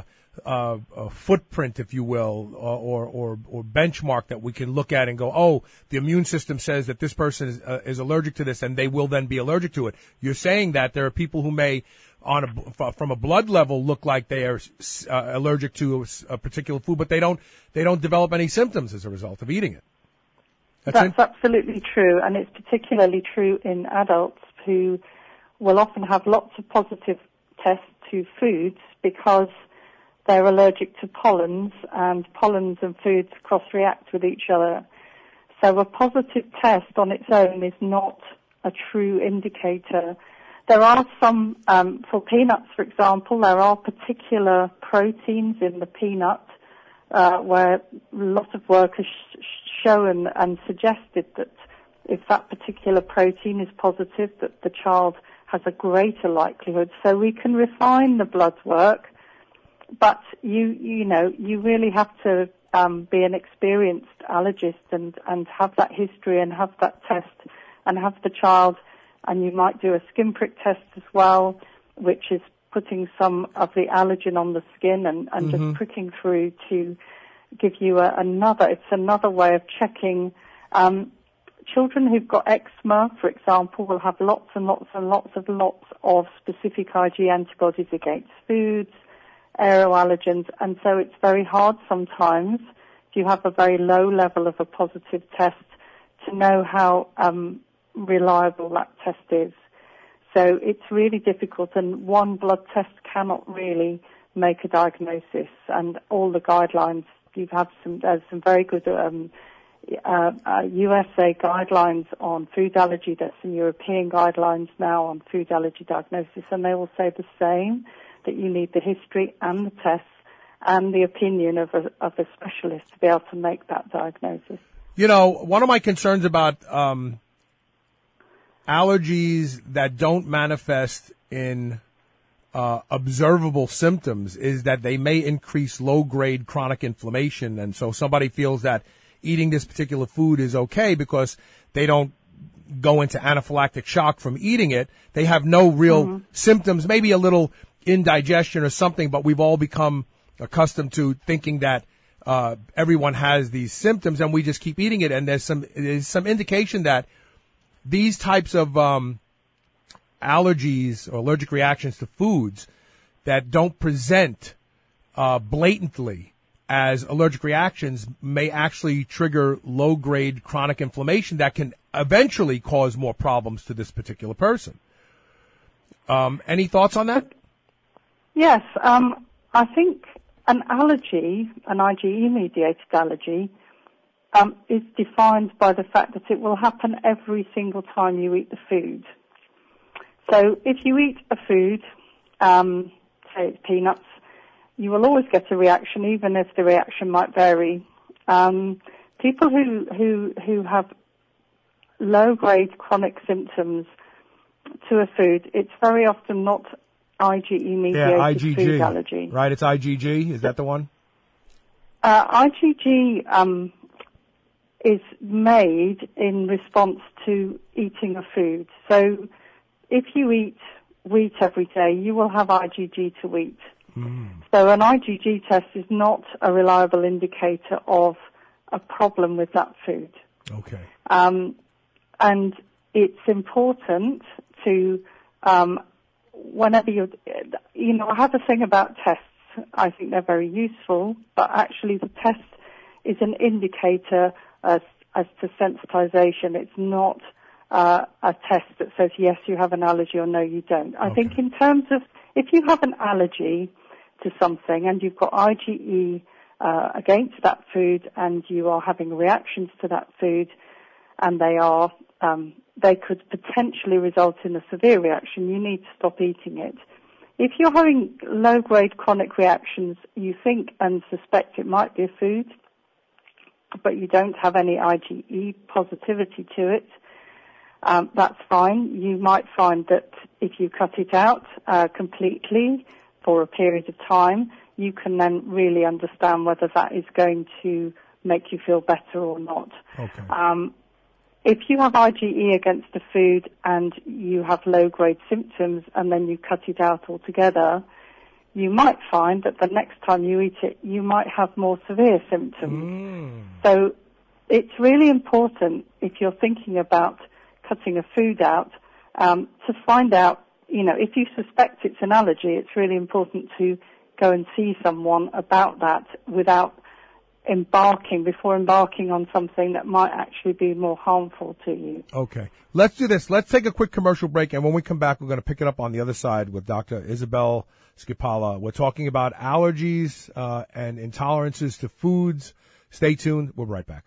Speaker 5: footprint, if you will, or benchmark that we can look at and go, oh, the immune system says that this person is allergic to this, and they will then be allergic to it. You're saying that there are people who may, from a blood level, look like they are allergic to a particular food, but they don't develop any symptoms as a result of eating it.
Speaker 11: That's absolutely true, and it's particularly true in adults who will often have lots of positive tests to foods because they're allergic to pollens, and pollens and foods cross-react with each other. So a positive test on its own is not a true indicator. There are some, for peanuts, for example, there are particular proteins in the peanut where lots of work has shown and suggested that if that particular protein is positive, that the child has a greater likelihood. So we can refine the blood work, but you really have to be an experienced allergist and have that history and have that test and have the child, and you might do a skin prick test as well, which is putting some of the allergen on the skin and just pricking through to give you another way of checking. Children who've got eczema, for example, will have lots and lots of specific IgE antibodies against foods, aeroallergens, and so it's very hard sometimes if you have a very low level of a positive test to know how reliable that test is. So it's really difficult, and one blood test cannot really make a diagnosis, and all the guidelines, there's some very good USA guidelines on food allergy, there's some European guidelines now on food allergy diagnosis, and they all say the same, that you need the history and the tests and the opinion of a specialist to be able to make that diagnosis.
Speaker 5: You know, one of my concerns about allergies that don't manifest in observable symptoms is that they may increase low-grade chronic inflammation, and so somebody feels that eating this particular food is okay because they don't go into anaphylactic shock from eating it. They have no real symptoms, maybe a little indigestion or something, but we've all become accustomed to thinking that everyone has these symptoms, and we just keep eating it. And there's some indication that these types of allergies or allergic reactions to foods that don't present blatantly as allergic reactions may actually trigger low-grade chronic inflammation that can eventually cause more problems to this particular person. Any thoughts on that?
Speaker 11: Yes, I think an allergy, an IgE-mediated allergy, is defined by the fact that it will happen every single time you eat the food. So if you eat a food, say it's peanuts, you will always get a reaction, even if the reaction might vary. People who have low-grade chronic symptoms to a food, it's very often not IgE-mediated food allergy.
Speaker 5: Right, it's IgG. Is that the one?
Speaker 11: IgG is made in response to eating a food. So if you eat wheat every day, you will have IgG to wheat. So an IgG test is not a reliable indicator of a problem with that food.
Speaker 5: Okay.
Speaker 11: And it's important to, whenever I have a thing about tests. I think they're very useful, but actually the test is an indicator as to sensitization. It's not a test that says, yes, you have an allergy or no, you don't. I think in terms of, if you have an allergy to something and you've got IgE against that food and you are having reactions to that food and they could potentially result in a severe reaction, you need to stop eating it. If you're having low-grade chronic reactions, you think and suspect it might be a food, but you don't have any IgE positivity to it, that's fine. You might find that if you cut it out completely for a period of time, you can then really understand whether that is going to make you feel better or not.
Speaker 5: Okay.
Speaker 11: If you have IgE against a food and you have low-grade symptoms and then you cut it out altogether, you might find that the next time you eat it, you might have more severe symptoms. So it's really important, if you're thinking about cutting a food out, to find out, if you suspect it's an allergy, it's really important to go and see someone about that before embarking on something that might actually be more harmful to you.
Speaker 5: Okay. Let's do this. Let's take a quick commercial break, and when we come back, we're going to pick it up on the other side with Dr. Isabel Skipala. We're talking about allergies and intolerances to foods. Stay tuned. We'll be right back.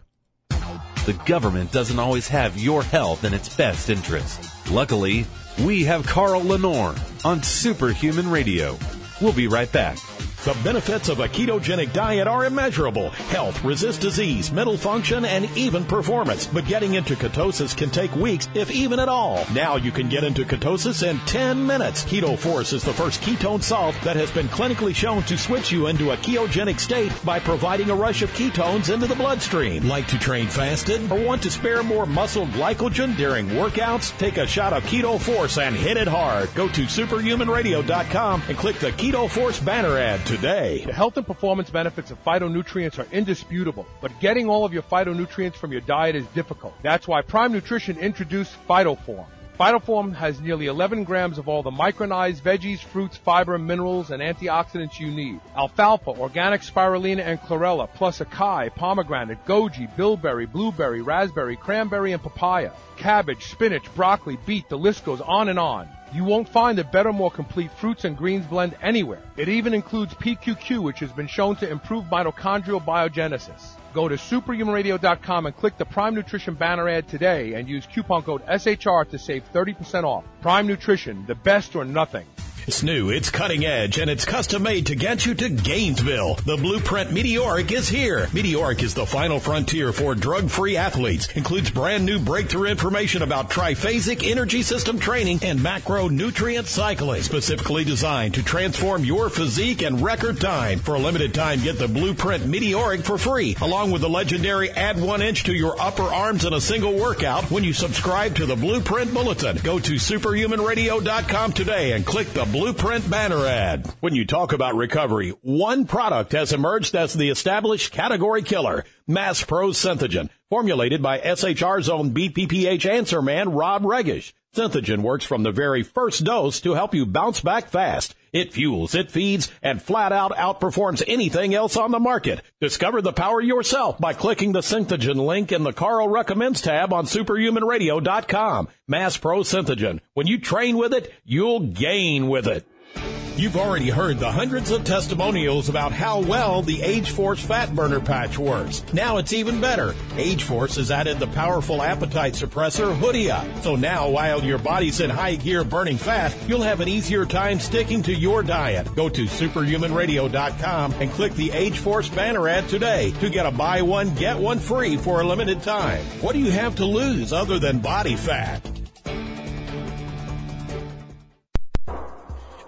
Speaker 1: The government doesn't always have your health in its best interest. Luckily, we have Carl Lenore on Superhuman Radio. We'll be right back.
Speaker 2: The benefits of a ketogenic diet are immeasurable. Health, resist disease, mental function, and even performance. But getting into ketosis can take weeks, if even at all. Now you can get into ketosis in 10 minutes. Keto Force is the first ketone salt that has been clinically shown to switch you into a ketogenic state by providing a rush of ketones into the bloodstream. Like to train fasted or want to spare more muscle glycogen during workouts? Take a shot of Keto Force and hit it hard. Go to superhumanradio.com and click the Keto Force banner ad today.
Speaker 5: The health and performance benefits of phytonutrients are indisputable, but getting all of your phytonutrients from your diet is difficult. That's why Prime Nutrition introduced PhytoForm. PhytoForm has nearly 11 grams of all the micronized veggies, fruits, fiber, minerals, and antioxidants you need. Alfalfa, organic spirulina, and chlorella, plus acai, pomegranate, goji, bilberry, blueberry, raspberry, cranberry, and papaya. Cabbage, spinach, broccoli, beet, the list goes on and on. You won't find a better, more complete fruits and greens blend anywhere. It even includes PQQ, which has been shown to improve mitochondrial biogenesis. Go to superhumanradio.com and click the Prime Nutrition banner ad today and use coupon code SHR to save 30% off. Prime Nutrition, the best or nothing.
Speaker 2: It's new, it's cutting edge, and it's custom made to get you to Gainesville. The Blueprint Meteoric is here. Meteoric is the final frontier for drug-free athletes. Includes brand new breakthrough information about triphasic energy system training and macronutrient cycling. Specifically designed to transform your physique in record time. For a limited time, get the Blueprint Meteoric for free, along with the legendary Add 1 Inch to Your Upper Arms in a Single Workout when you subscribe to the Blueprint Bulletin. Go to superhumanradio.com today and click the Blueprint banner ad. When you talk about recovery, one product has emerged as the established category killer, Mass Pro Synthogen, formulated by SHR's own BPPH answer man, Rob Regish. Synthogen works from the very first dose to help you bounce back fast. It fuels, it feeds, and flat out outperforms anything else on the market. Discover the power yourself by clicking the Synthogen link in the Carl Recommends tab on superhumanradio.com. Mass Pro Synthogen. When you train with it, you'll gain with it. You've already heard the hundreds of testimonials about how well the Age-Force Fat Burner Patch works. Now it's even better. Age-Force has added the powerful appetite suppressor Hoodia. So now, while your body's in high gear burning fat, you'll have an easier time sticking to your diet. Go to superhumanradio.com and click the Age-Force banner ad today to get a buy one, get one free for a limited time. What do you have to lose other than body fat?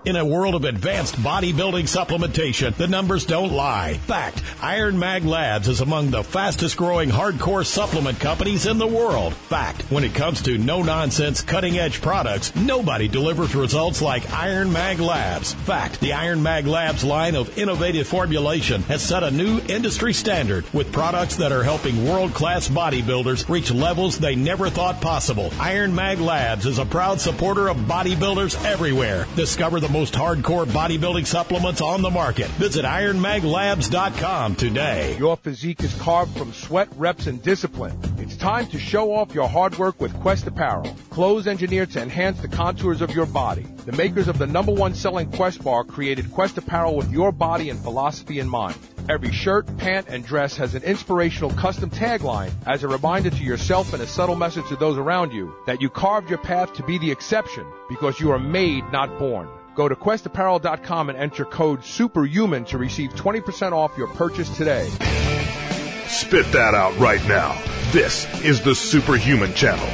Speaker 2: In a world of advanced bodybuilding supplementation, the numbers don't lie. Fact, Iron Mag Labs is among the fastest growing hardcore supplement companies in the world. Fact, when it comes to no-nonsense, cutting-edge products, nobody delivers results like Iron Mag Labs. Fact, the Iron Mag Labs line of innovative formulation has set a new industry standard with products that are helping world-class bodybuilders reach levels they never thought possible. Iron Mag Labs is a proud supporter of bodybuilders everywhere. Discover the most hardcore bodybuilding supplements on the market. Visit IronMagLabs.com today.
Speaker 5: Your physique is carved from sweat, reps, and discipline. It's time to show off your hard work with Quest Apparel. Clothes engineered to enhance the contours of your body. The makers of the #1 selling Quest bar created Quest Apparel with your body and philosophy in mind. Every shirt, pant, and dress has an inspirational custom tagline as a reminder to yourself and a subtle message to those around you that you carved your path to be the exception because you are made, not born. Go to questapparel.com and enter code SUPERHUMAN to receive 20% off your purchase today.
Speaker 4: Spit that out right now. This is the Superhuman Channel.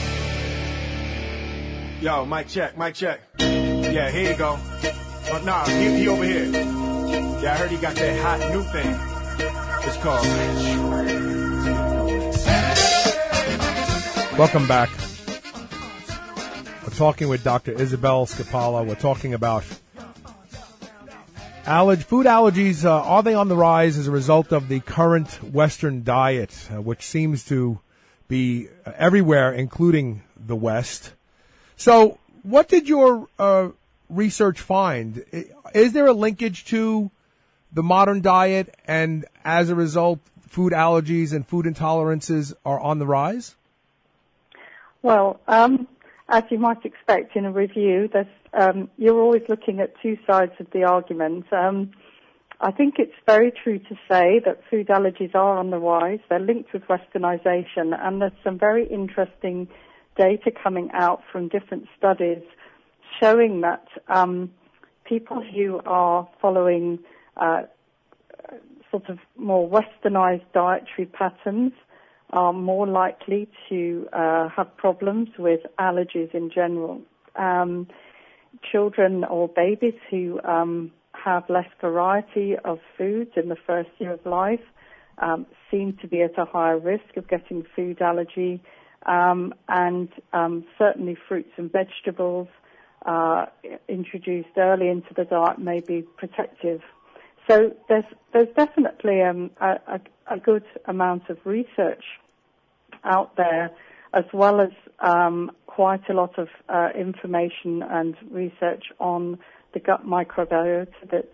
Speaker 12: Yo, mic check, mic check. Yeah, here you go. Oh, nah, he over here. Yeah, I heard he got that hot new thing. It's called...
Speaker 5: Welcome back. We're talking with Dr. Isabel Scapalla. We're talking about food allergies. Are they on the rise as a result of the current Western diet, which seems to be everywhere, including the West? So what did your research find? Is there a linkage to the modern diet, and as a result, food allergies and food intolerances are on the rise?
Speaker 11: Well, as you might expect in a review, you're always looking at two sides of the argument. I think it's very true to say that food allergies are on the rise. They're linked with westernization, and there's some very interesting data coming out from different studies showing that people who are following sort of more westernized dietary patterns are more likely to have problems with allergies in general. Children or babies who have less variety of foods in the first year of life seem to be at a higher risk of getting food allergy, and certainly fruits and vegetables introduced early into the diet may be protective. So there's definitely a good amount of research out there, as well as quite a lot of information and research on the gut microbiota that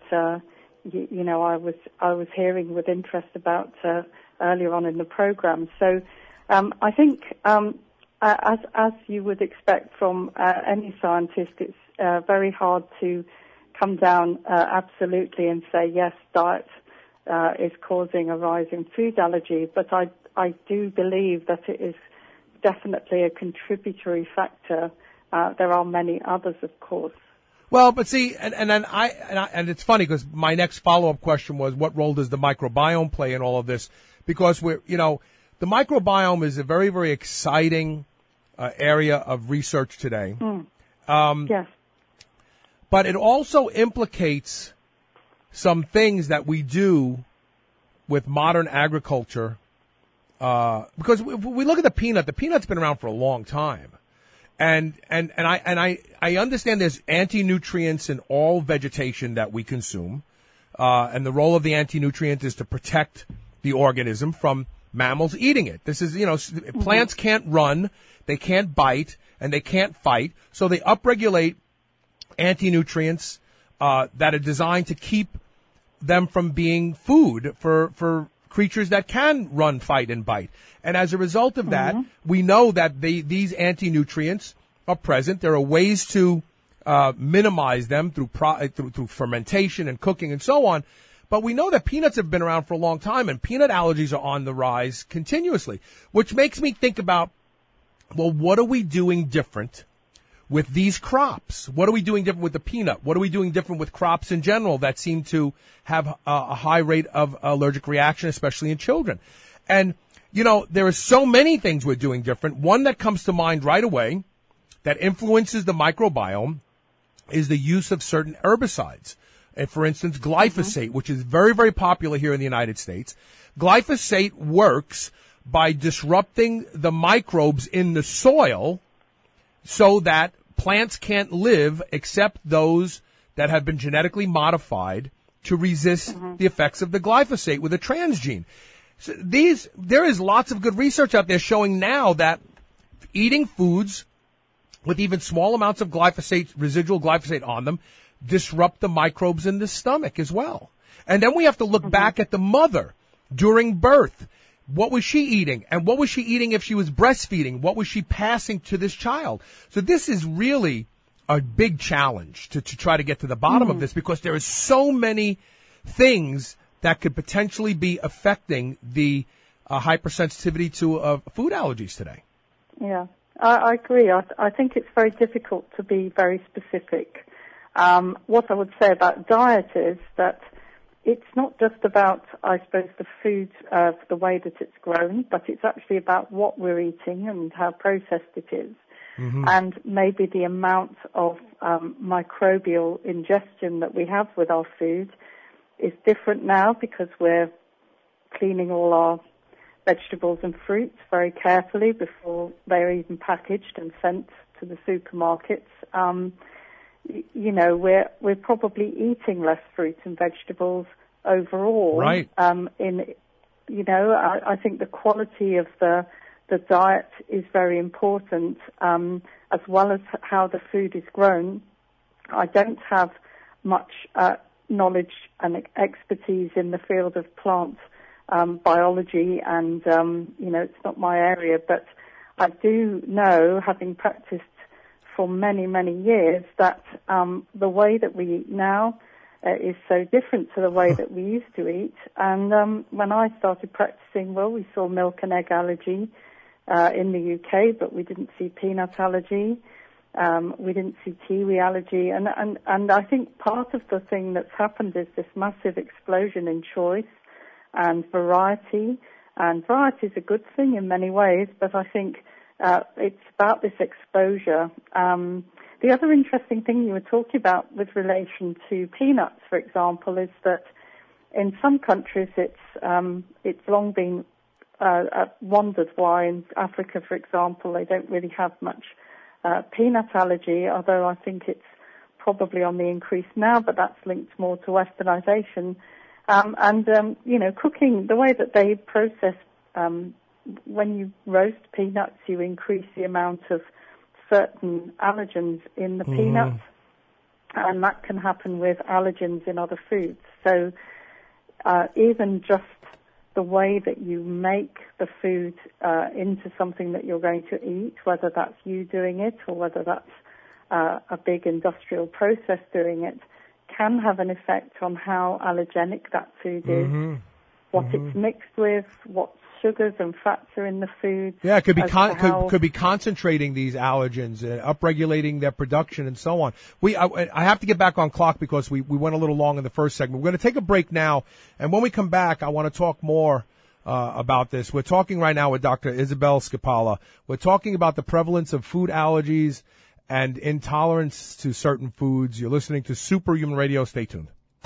Speaker 11: I was hearing with interest about earlier on in the program. So I think as you would expect from any scientist, it's very hard to come down absolutely and say, yes, diet is causing a rise in food allergy, but I do believe that it is definitely a contributory factor. There are many others, of course.
Speaker 5: Well, but see, and it's funny because my next follow-up question was, what role does the microbiome play in all of this? Because the microbiome is a very, very exciting area of research today.
Speaker 11: Yes.
Speaker 5: But it also implicates some things that we do with modern agriculture. Because if we look at the peanut's been around for a long time. And I understand there's anti-nutrients in all vegetation that we consume. And the role of the anti-nutrient is to protect the organism from mammals eating it. This is, plants can't run, they can't bite, and they can't fight. So they upregulate anti-nutrients that are designed to keep them from being food for creatures that can run, fight, and bite. And as a result of that, we know that these anti-nutrients are present. There are ways to minimize them through fermentation and cooking and so on. But we know that peanuts have been around for a long time, and peanut allergies are on the rise continuously, which makes me think about, well, what are we doing different with these crops? What are we doing different with the peanut? What are we doing different with crops in general that seem to have a high rate of allergic reaction, especially in children? And, there are so many things we're doing different. One that comes to mind right away that influences the microbiome is the use of certain herbicides. And for instance, glyphosate, which is very, very popular here in the United States. Glyphosate works by disrupting the microbes in the soil so that plants can't live except those that have been genetically modified to resist the effects of the glyphosate with a transgene. So there is lots of good research out there showing now that eating foods with even small amounts of glyphosate, residual glyphosate on them, disrupt the microbes in the stomach as well. And then we have to look back at the mother during birth. What was she eating? And what was she eating if she was breastfeeding? What was she passing to this child? So this is really a big challenge to try to get to the bottom of this, because there are so many things that could potentially be affecting the hypersensitivity to food allergies today.
Speaker 11: Yeah, I agree. I think it's very difficult to be very specific. What I would say about diet is that it's not just about, I suppose, the food, the way that it's grown, but it's actually about what we're eating and how processed it is. And maybe the amount of microbial ingestion that we have with our food is different now because we're cleaning all our vegetables and fruits very carefully before they're even packaged and sent to the supermarkets. You know, we're probably eating less fruit and vegetables overall.
Speaker 5: Right.
Speaker 11: I think the quality of the diet is very important, as well as how the food is grown. I don't have much knowledge and expertise in the field of plant biology, and it's not my area, but I do know, having practiced for many, many years, that the way that we eat now is so different to the way that we used to eat. And when I started practicing, well, we saw milk and egg allergy in the UK, but we didn't see peanut allergy. We didn't see kiwi allergy. And I think part of the thing that's happened is this massive explosion in choice and variety. And variety is a good thing in many ways, but I think it's about this exposure. The other interesting thing you were talking about with relation to peanuts, for example, is that in some countries it's long been wondered why in Africa, for example, they don't really have much peanut allergy, although I think it's probably on the increase now, but that's linked more to westernization. Cooking, the way that they process, when you roast peanuts, you increase the amount of certain allergens in the peanuts, and that can happen with allergens in other foods. So even just the way that you make the food into something that you're going to eat, whether that's you doing it or whether that's a big industrial process doing it, can have an effect on how allergenic that food is, what it's mixed with, what sugars and fats are in the food.
Speaker 5: Yeah, it could be could be concentrating these allergens, upregulating their production, and so on. I have to get back on clock because we went a little long in the first segment. We're going to take a break now, and when we come back, I want to talk more about this. We're talking right now with Dr. Isabel Skipala. We're talking about the prevalence of food allergies and intolerance to certain foods. You're listening to Superhuman Radio. Stay tuned.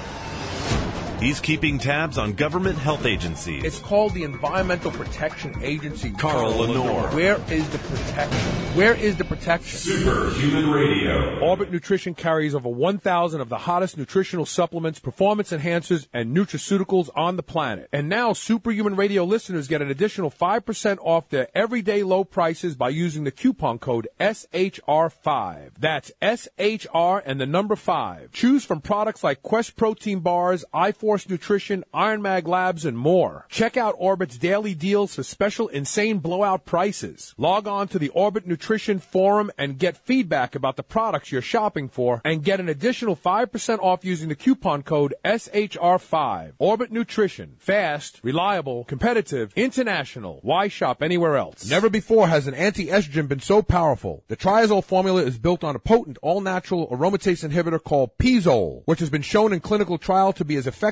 Speaker 1: He's keeping tabs on government health agencies.
Speaker 5: It's called the Environmental Protection Agency.
Speaker 1: Carl Lenore.
Speaker 5: Where is the protection? Where is the protection?
Speaker 8: Superhuman Radio.
Speaker 3: Orbit Nutrition carries over 1,000 of the hottest nutritional supplements, performance enhancers, and nutraceuticals on the planet. And now Superhuman Radio listeners get an additional 5% off their everyday low prices by using the coupon code SHR5. That's SHR and the number 5. Choose from products like Quest Protein Bars, iForce Nutrition, Iron Mag Labs, and more. Check out Orbit's daily deals for special insane blowout prices. Log on to the Orbit Nutrition forum and get feedback about the products you're shopping for and get an additional 5% off using the coupon code SHR5. Orbit Nutrition. Fast, reliable, competitive, international. Why shop anywhere else? Never before has an anti-estrogen been so powerful. The Triazole formula is built on a potent all-natural aromatase inhibitor called Pizole, which has been shown in clinical trial to be as effective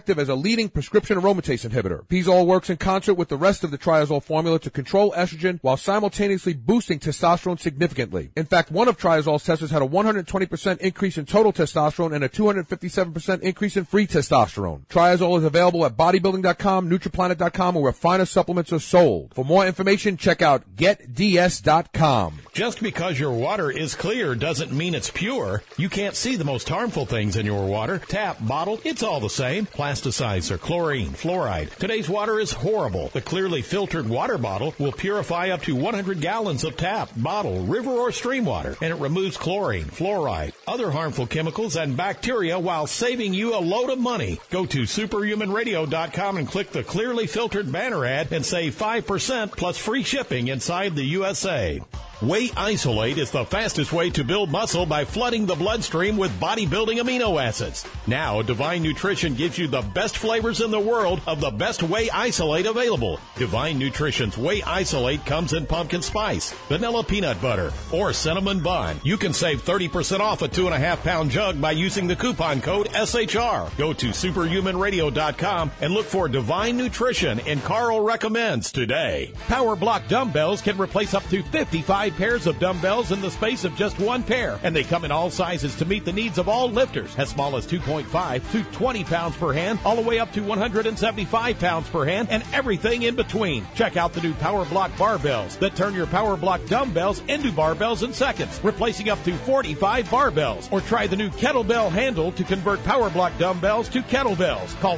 Speaker 5: effective as a leading prescription aromatase inhibitor. Pizole works in concert with the rest of the triazole formula to control estrogen while simultaneously boosting testosterone significantly. In fact, one of triazole's testers had a 120% increase in total testosterone and a 257% increase in free testosterone. Triazole is available at bodybuilding.com, nutriplanet.com, or where finer supplements are sold. For more information, check out getds.com.
Speaker 2: Just because your water is clear doesn't mean it's pure. You can't see the most harmful things in your water. Tap, bottle, it's all the same. Plasticides or chlorine, fluoride. Today's water is horrible. The clearly filtered water bottle will purify up to 100 gallons of tap, bottle, river, or stream water, and it removes chlorine, fluoride, other harmful chemicals, and bacteria while saving you a load of money. Go to superhumanradio.com and click the clearly filtered banner ad and save 5% plus free shipping inside the USA. Whey Isolate is the fastest way to build muscle by flooding the bloodstream with bodybuilding amino acids. Now, Divine Nutrition gives you the best flavors in the world of the best Whey Isolate available. Divine Nutrition's Whey Isolate comes in pumpkin spice, vanilla peanut butter, or cinnamon bun. You can save 30% off a 2.5-pound jug by using the coupon code SHR. Go to superhumanradio.com and look for Divine Nutrition and Carl Recommends today. Power Block dumbbells can replace up to 55 pairs of dumbbells in the space of just one pair, and they come in all sizes to meet the needs of all lifters, as small as 2.5 to 20 pounds per hand, all the way up to 175 pounds per hand, and everything in between. Check out the new Power Block barbells that turn your Power Block dumbbells into barbells in seconds, replacing up to 45 barbells. Or try the new kettlebell handle to convert Power Block dumbbells to kettlebells. Call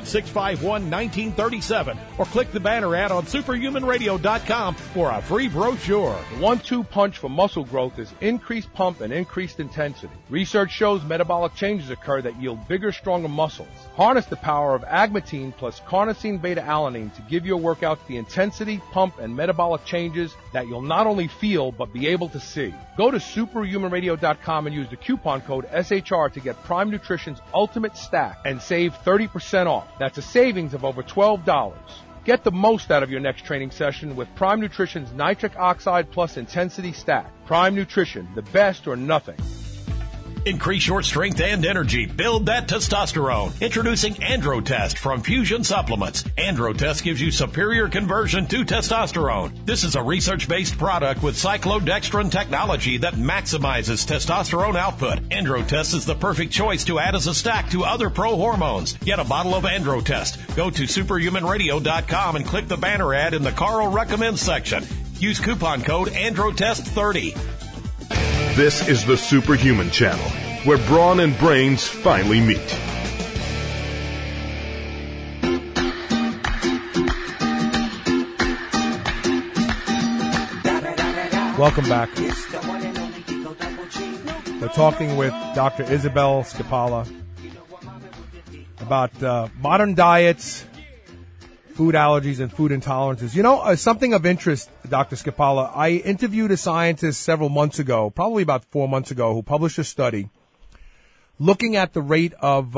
Speaker 2: 800-651-1937 or click the banner ad on superhumanradio.com for a free brochure.
Speaker 5: The 1-2 punch for muscle growth is increased pump and increased intensity. Research shows metabolic changes occur that yield bigger, stronger muscles. Harness the power of agmatine plus carnosine beta-alanine to give your workouts the intensity, pump, and metabolic changes that you'll not only feel but be able to see. Go to superhumanradio.com and use the coupon code SHR to get Prime Nutrition's Ultimate Stack and save 30% off. That's a savings of over $12. Get the most out of your next training session with Prime Nutrition's Nitric Oxide Plus Intensity Stack. Prime Nutrition, the best or nothing.
Speaker 2: Increase your strength and energy. Build that testosterone. Introducing Androtest from Fusion Supplements. Androtest gives you superior conversion to testosterone. This is a research-based product with cyclodextrin technology that maximizes testosterone output. Androtest is the perfect choice to add as a stack to other pro hormones. Get a bottle of Androtest. Go to superhumanradio.com and click the banner ad in the Carl Recommends section. Use coupon code Androtest30.
Speaker 4: This is the Superhuman Channel, where brawn and brains finally meet.
Speaker 5: Welcome back. We're talking with Dr. Isabel Scapalla about modern diets, food allergies, and food intolerances. You know, something of interest, Dr. Scapalla, I interviewed a scientist several months ago, probably about 4 months ago, who published a study looking at the rate of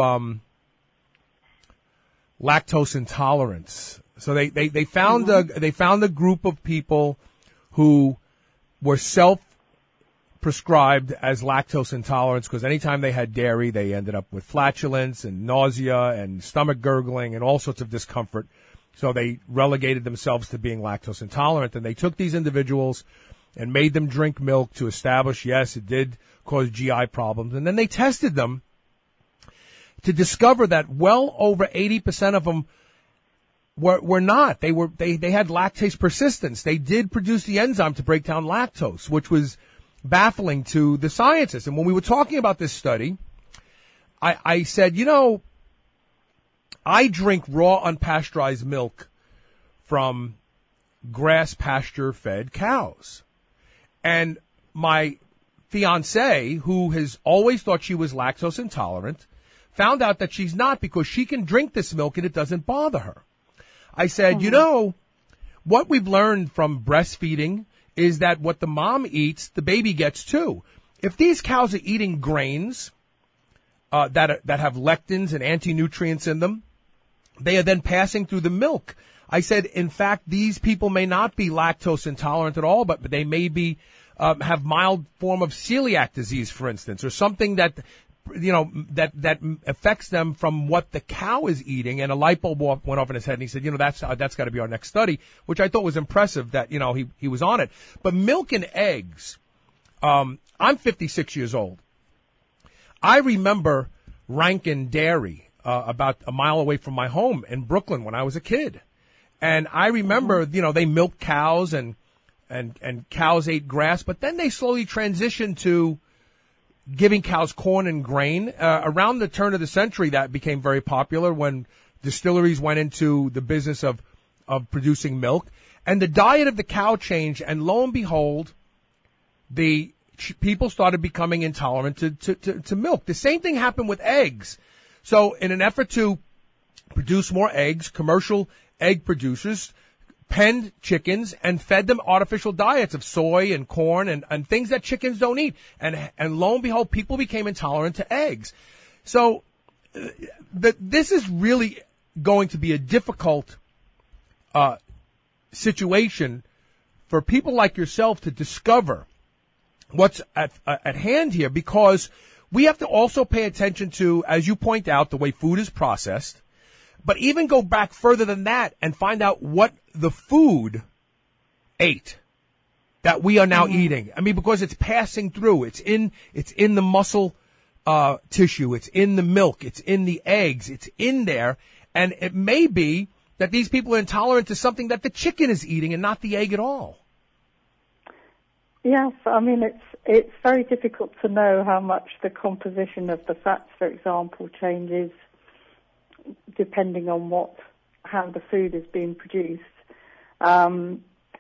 Speaker 5: lactose intolerance. So they found a group of people who were self-prescribed as lactose intolerance because anytime they had dairy, they ended up with flatulence and nausea and stomach gurgling and all sorts of discomfort. So they relegated themselves to being lactose intolerant, and they took these individuals and made them drink milk to establish, yes, it did cause GI problems. And then they tested them to discover that well over 80% of them were not. They had lactase persistence. They did produce the enzyme to break down lactose, which was baffling to the scientists. And when we were talking about this study, I said, you know, I drink raw unpasteurized milk from grass pasture-fed cows. And my fiancée, who has always thought she was lactose intolerant, found out that she's not because she can drink this milk and it doesn't bother her. I said, you know, what we've learned from breastfeeding is that what the mom eats, the baby gets too. If these cows are eating grains that have lectins and anti-nutrients in them, they are then passing through the milk. I said, in fact, these people may not be lactose intolerant at all, but they may be have mild form of celiac disease, for instance, or something that that affects them from what the cow is eating. And a light bulb went off in his head, and he said, that's got to be our next study, which I thought was impressive that, he was on it. But milk and eggs, I'm 56 years old. I remember Rankin Dairy, about a mile away from my home in Brooklyn when I was a kid. And I remember, they milked cows and cows ate grass, but then they slowly transitioned to giving cows corn and grain. Around the turn of the century, that became very popular when distilleries went into the business of producing milk. And the diet of the cow changed, and lo and behold, people started becoming intolerant to milk. The same thing happened with eggs. So in an effort to produce more eggs, commercial egg producers penned chickens and fed them artificial diets of soy and corn and things that chickens don't eat. And lo and behold, people became intolerant to eggs. So this is really going to be a difficult situation for people like yourself to discover what's at hand here, because we have to also pay attention to, as you point out, the way food is processed, but even go back further than that and find out what the food ate that we are now eating. I mean, because it's passing through. It's in the muscle tissue. It's in the milk. It's in the eggs. It's in there. And it may be that these people are intolerant to something that the chicken is eating and not the egg at all.
Speaker 11: Yes, I mean, it's very difficult to know how much the composition of the fats, for example, changes depending on how the food is being produced. And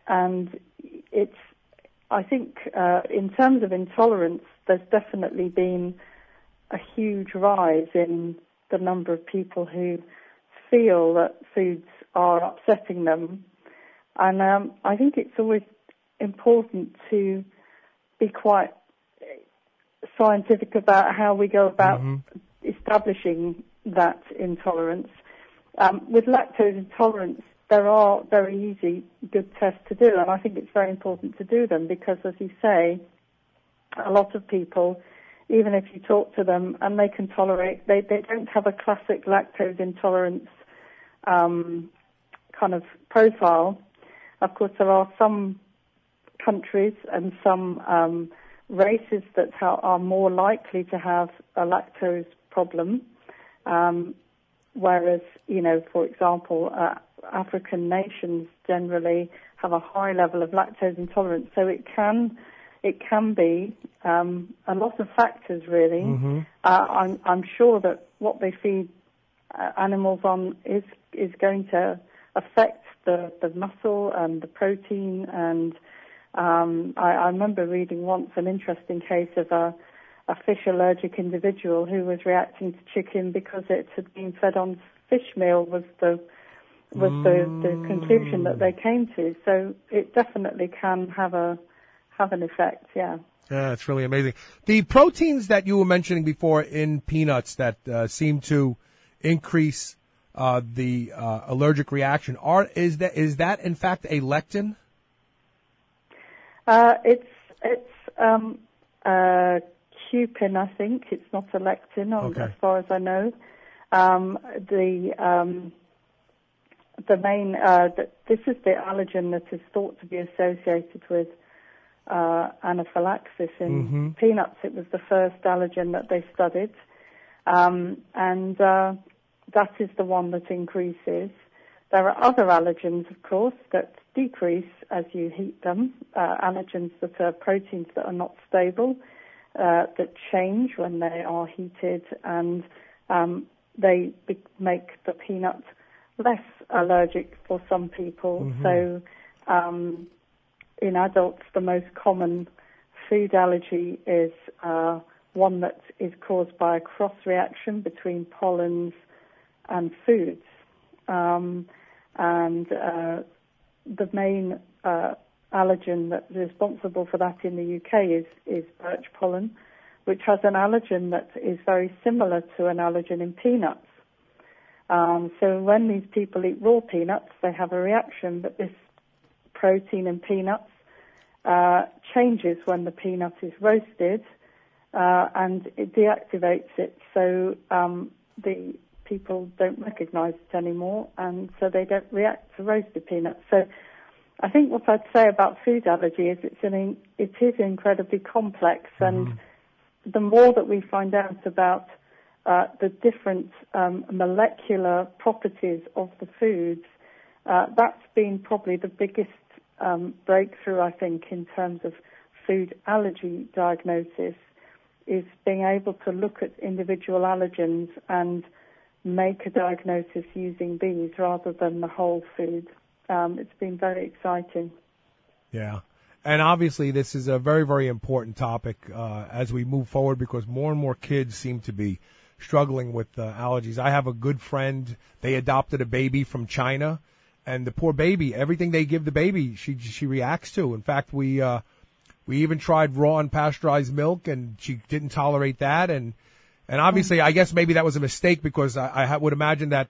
Speaker 11: I think in terms of intolerance, there's definitely been a huge rise in the number of people who feel that foods are upsetting them. And I think it's always important to be quite scientific about how we go about establishing that intolerance. With lactose intolerance, there are very easy, good tests to do, and I think it's very important to do them because, as you say, a lot of people, even if you talk to them and they can tolerate, they don't have a classic lactose intolerance kind of profile. Of course, there are some countries and some races that are more likely to have a lactose problem, whereas, for example, African nations generally have a high level of lactose intolerance. So it can be a lot of factors, really. I'm sure that what they feed animals on is going to affect the muscle and the protein. And I remember reading once an interesting case of a fish allergic individual who was reacting to chicken because it had been fed on fish meal was the conclusion that they came to. So it definitely can have an effect, yeah.
Speaker 5: Yeah, it's really amazing. The proteins that you were mentioning before in peanuts that seem to increase the allergic reaction, is that in fact a lectin?
Speaker 11: It's cupin, I think. It's not a lectin, as far as I know. The main this is the allergen that is thought to be associated with anaphylaxis in peanuts. It was the first allergen that they studied, and that is the one that increases. There are other allergens, of course, that decrease as you heat them, allergens that are proteins that are not stable, that change when they are heated, and they make the peanut less allergic for some people. So in adults, the most common food allergy is one that is caused by a cross-reaction between pollens and foods. And the main allergen that is responsible for that in the UK is birch pollen, which has an allergen that is very similar to an allergen in peanuts. So when these people eat raw peanuts, they have a reaction, but this protein in peanuts changes when the peanut is roasted, and it deactivates it, so the people don't recognize it anymore, and so they don't react to roasted peanuts. So I think what I'd say about food allergy is it is incredibly complex, and the more that we find out about the different molecular properties of the foods, that's been probably the biggest breakthrough, I think, in terms of food allergy diagnosis, is being able to look at individual allergens and make a diagnosis using these rather than the whole food. It's been very exciting.
Speaker 5: Yeah. And obviously this is a very, very important topic as we move forward, because more and more kids seem to be struggling with allergies. I have a good friend. They adopted a baby from China, and the poor baby, everything they give the baby, she reacts to. In fact, we even tried raw unpasteurized milk, and she didn't tolerate that. And obviously, I guess maybe that was a mistake, because I would imagine that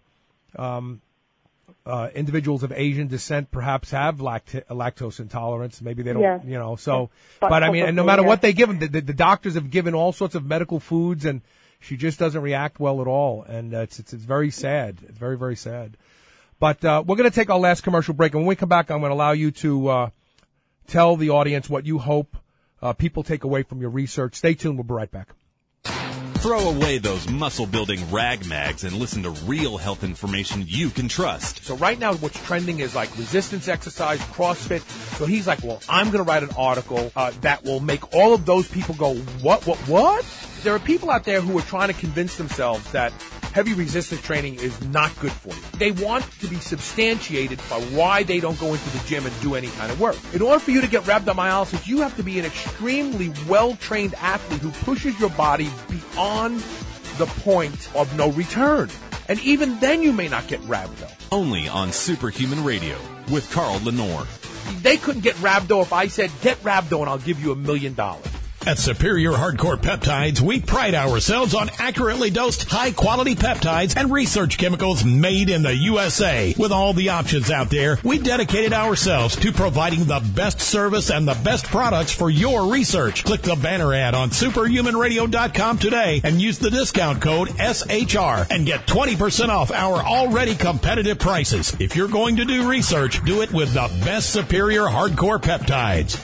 Speaker 5: individuals of Asian descent perhaps have lactose intolerance. Maybe they don't, So, but I mean, and no matter what they give them, the doctors have given all sorts of medical foods, and she just doesn't react well at all. And it's very sad. It's very, very sad. But we're going to take our last commercial break, and when we come back, I'm going to allow you to tell the audience what you hope people take away from your research. Stay tuned. We'll be right back.
Speaker 1: Throw away those muscle-building rag mags and listen to real health information you can trust.
Speaker 5: So right now what's trending is like resistance exercise, CrossFit. So he's like, well, I'm going to write an article that will make all of those people go, what? There are people out there who are trying to convince themselves that heavy resistance training is not good for you. They want to be substantiated by why they don't go into the gym and do any kind of work. In order for you to get rhabdomyolysis, you have to be an extremely well-trained athlete who pushes your body beyond the point of no return. And even then you may not get rhabdo.
Speaker 1: Only on Superhuman Radio with Carl Lenore.
Speaker 5: They couldn't get rhabdo if I said, get rhabdo and I'll give you $1 million.
Speaker 2: At Superior Hardcore Peptides, we pride ourselves on accurately dosed, high-quality peptides and research chemicals made in the USA. With all the options out there, we dedicated ourselves to providing the best service and the best products for your research. Click the banner ad on superhumanradio.com today and use the discount code SHR and get 20% off our already competitive prices. If you're going to do research, do it with the best Superior Hardcore Peptides.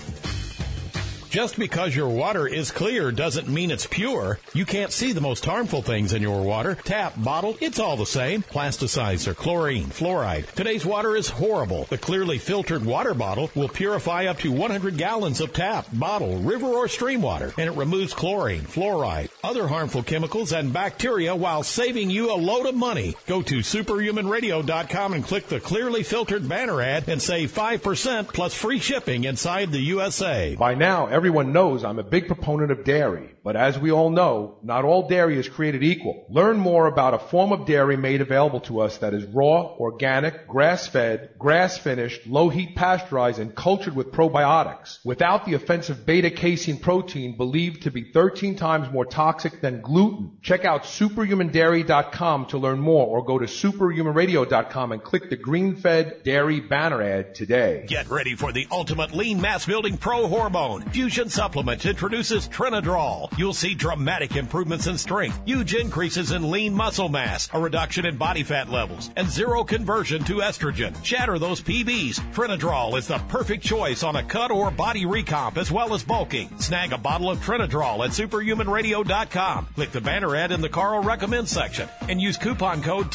Speaker 2: Just because your water is clear doesn't mean it's pure. You can't see the most harmful things in your water. Tap, bottle, it's all the same. Plasticizer, chlorine, fluoride. Today's water is horrible. The clearly filtered water bottle will purify up to 100 gallons of tap, bottle, river, or stream water, and it removes chlorine, fluoride, other harmful chemicals, and bacteria while saving you a load of money. Go to superhumanradio.com and click the clearly filtered banner ad and save 5% plus free shipping inside the USA.
Speaker 3: By now, everyone knows I'm a big proponent of dairy, but as we all know, not all dairy is created equal. Learn more about a form of dairy made available to us that is raw, organic, grass-fed, grass-finished, low-heat pasteurized, and cultured with probiotics, without the offensive beta-casein protein believed to be 13 times more toxic than gluten. Check out superhumandairy.com to learn more, or go to superhumanradio.com and click the green-fed dairy banner ad today.
Speaker 2: Get ready for the ultimate lean mass-building pro hormone. Fusion Supplements introduces Trinadrol. You'll see dramatic improvements in strength, huge increases in lean muscle mass, a reduction in body fat levels, and zero conversion to estrogen. Shatter those PBs. Trinadrol is the perfect choice on a cut or body recomp as well as bulking. Snag a bottle of Trinadrol at superhumanradio.com. Click the banner ad in the Carl Recommends section and use coupon code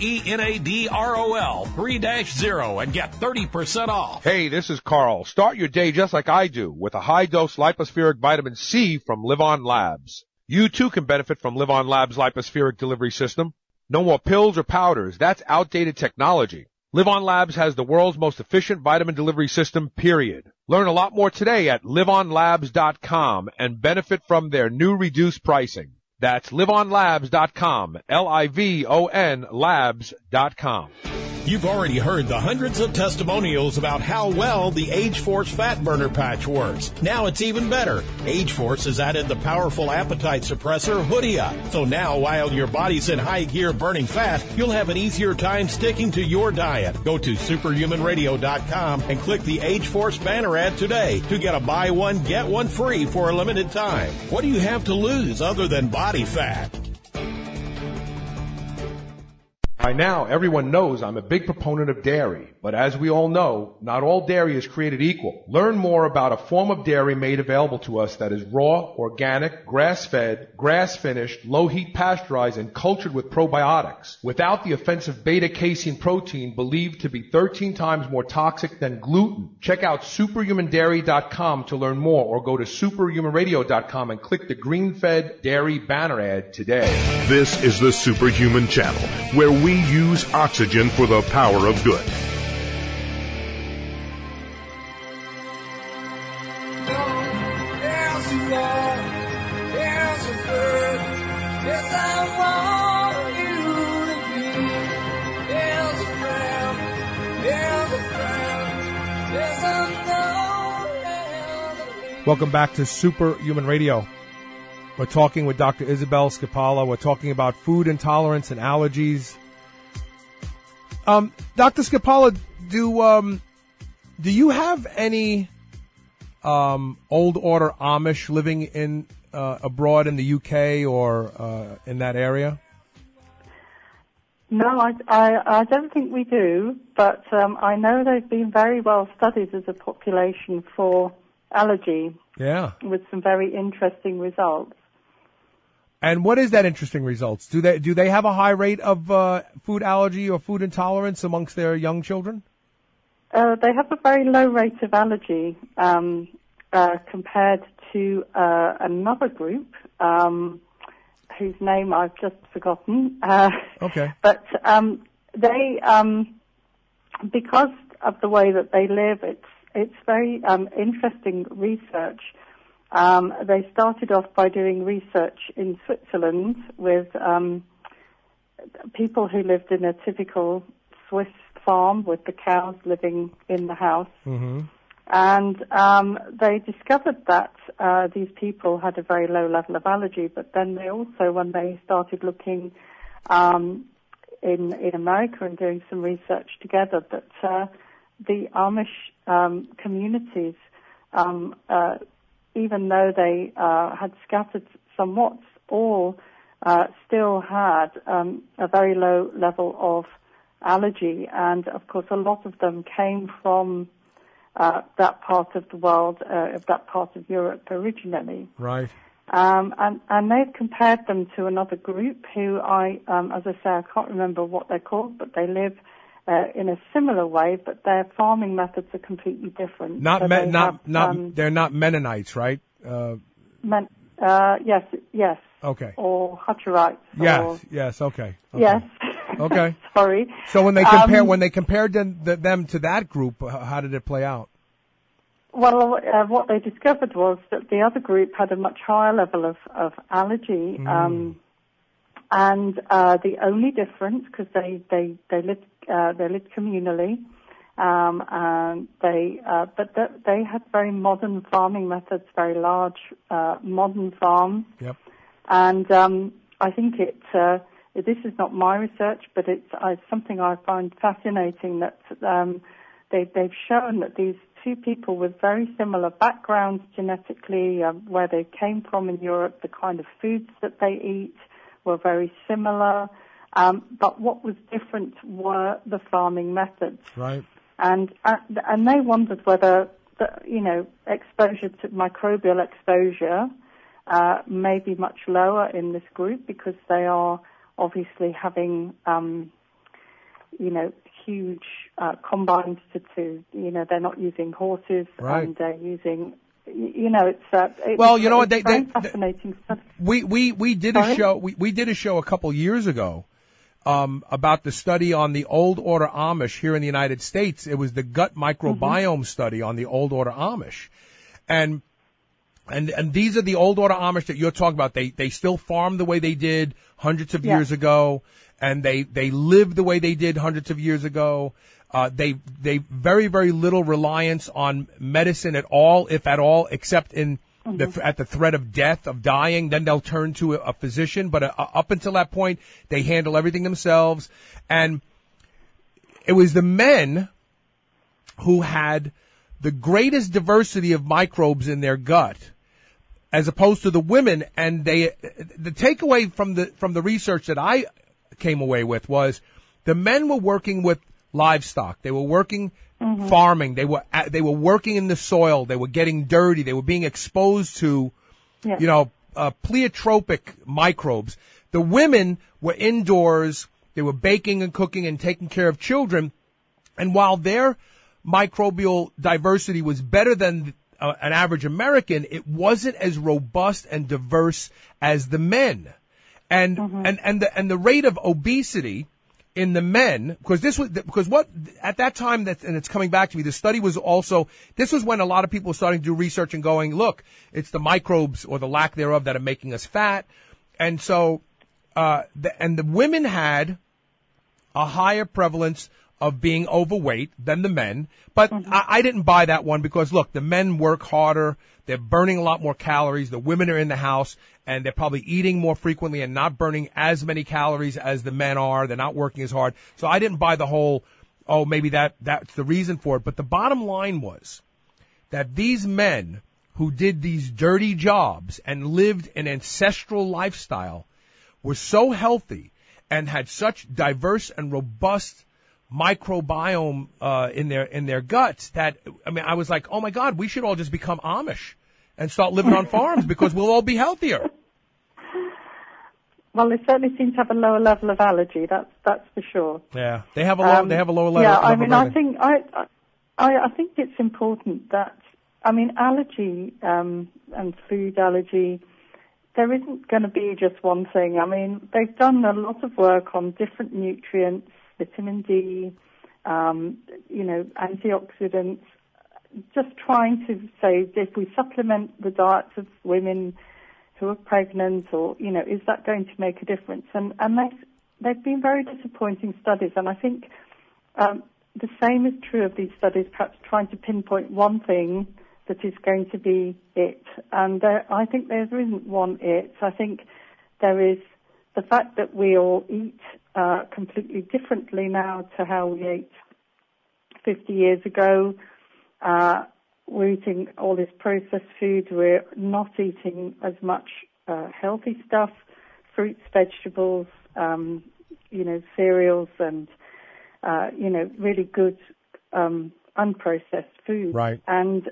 Speaker 2: TRENADROL 3-0 and get 30% off.
Speaker 3: Hey, this is Carl. Start your day just like I do with a high-dose lipospheric vitamin C from Live-On Labs. You too can benefit from Live-On Labs' lipospheric delivery system. No more pills or powders. That's outdated technology. Live-On Labs has the world's most efficient vitamin delivery system, period. Learn a lot more today at liveonlabs.com and benefit from their new reduced pricing. That's liveonlabs.com, Livon labs.com.
Speaker 2: You've already heard the hundreds of testimonials about how well the Age Force Fat Burner Patch works. Now it's even better. Age Force has added the powerful appetite suppressor Hoodia. So now, while your body's in high gear burning fat, you'll have an easier time sticking to your diet. Go to superhumanradio.com and click the Age Force banner ad today to get a buy one, get one free for a limited time. What do you have to lose other than body fat?
Speaker 5: By now, everyone knows I'm a big proponent of dairy, but as we all know, not all dairy is created equal. Learn more about a form of dairy made available to us that is raw, organic, grass-fed, grass-finished, low-heat pasteurized, and cultured with probiotics, without the offensive beta-casein protein believed to be 13 times more toxic than gluten. Check out superhumandairy.com to learn more, or go to superhumanradio.com and click the green-fed dairy banner ad today.
Speaker 4: This is the Superhuman Channel, where we use oxygen for the power of good.
Speaker 5: Welcome back to Superhuman Radio. We're talking with Dr. Isabel Skipala. We're talking about food intolerance and allergies. Dr. Skipala, do you have any old order Amish living in abroad in the UK or in that area?
Speaker 11: No, I don't think we do, but I know they've been very well studied as a population for allergy.
Speaker 5: Yeah.
Speaker 11: With some very interesting results.
Speaker 5: And what is that interesting results? Do they have a high rate of food allergy or food intolerance amongst their young children?
Speaker 11: They have a very low rate of allergy compared to another group whose name I've just forgotten.
Speaker 5: Okay.
Speaker 11: But they, because of the way that they live, it's very interesting research. They started off by doing research in Switzerland with people who lived in a typical Swiss farm with the cows living in the house.
Speaker 5: Mm-hmm.
Speaker 11: And they discovered that these people had a very low level of allergy, but then they also, when they started looking in America and doing some research together, that the Amish communities, even though they had scattered somewhat, all still had a very low level of allergy. And, of course, a lot of them came from that part of the world, that part of Europe originally.
Speaker 5: Right.
Speaker 11: And they've compared them to another group who as I say, I can't remember what they're called, but they live in a similar way, but their farming methods are completely different.
Speaker 5: They're not Mennonites, right?
Speaker 11: Yes.
Speaker 5: Okay.
Speaker 11: Or Hutterites.
Speaker 5: Yes. Okay.
Speaker 11: Yes.
Speaker 5: Okay.
Speaker 11: Sorry.
Speaker 5: So when they compared them to that group, how did it play out?
Speaker 11: Well, what they discovered was that the other group had a much higher level of allergy, and the only difference, because they lived communally, and they had very modern farming methods, very large modern farms.
Speaker 5: Yep.
Speaker 11: And I think this is not my research, but it's something I find fascinating that they've shown that these two people with very similar backgrounds genetically, where they came from in Europe, the kind of foods that they eat were very similar. But what was different were the farming methods.
Speaker 5: Right.
Speaker 11: And they wondered whether exposure to microbial exposure may be much lower in this group, because they are obviously having huge combines to they're not using horses,
Speaker 5: right.
Speaker 11: And they're using fascinating stuff.
Speaker 5: We did a show. We did a show a couple years ago about the study on the old order Amish here in the United States. It was the gut microbiome study on the old order Amish, and these are the old order Amish that you're talking about. They still farm the way they did hundreds of years ago, and they live the way they did hundreds of years ago. They very, very little reliance on medicine at all, if at all, except in at the threat of death, of dying. Then they'll turn to a physician. But up until that point, they handle everything themselves. And it was the men who had the greatest diversity of microbes in their gut, as opposed to the women. And the takeaway from the research that I came away with was the men were working with livestock. They were working farming. They were working in the soil. They were getting dirty. They were being exposed to, pleiotropic microbes. The women were indoors. They were baking and cooking and taking care of children. And while their microbial diversity was better than an average American, it wasn't as robust and diverse as the men. And the rate of obesity in the men, because what at that time, and it's coming back to me, the study was also, this was when a lot of people were starting to do research and going, look, it's the microbes or the lack thereof that are making us fat. And so, the women had a higher prevalence of being overweight than the men. But I didn't buy that one because, look, the men work harder. They're burning a lot more calories. The women are in the house, and they're probably eating more frequently and not burning as many calories as the men are. They're not working as hard. So I didn't buy the whole, maybe that's the reason for it. But the bottom line was that these men who did these dirty jobs and lived an ancestral lifestyle were so healthy and had such diverse and robust microbiome in their guts that, I was like, oh my God, we should all just become Amish and start living on farms because we'll all be healthier.
Speaker 11: Well, they certainly seem to have a lower level of allergy. That's for sure.
Speaker 5: Yeah, they have a lower level.
Speaker 11: Yeah, I think it's important that allergy and food allergy. There isn't going to be just one thing. They've done a lot of work on different nutrients, vitamin D, antioxidants, just trying to say if we supplement the diets of women who are pregnant or, is that going to make a difference? And they've been very disappointing studies. And I think the same is true of these studies, perhaps trying to pinpoint one thing that is going to be it. And I think there isn't one it. I think there is the fact that we all eat completely differently now to how we ate 50 years ago. We're eating all this processed food. We're not eating as much healthy stuff, fruits, vegetables, cereals, and really good unprocessed food.
Speaker 5: Right.
Speaker 11: And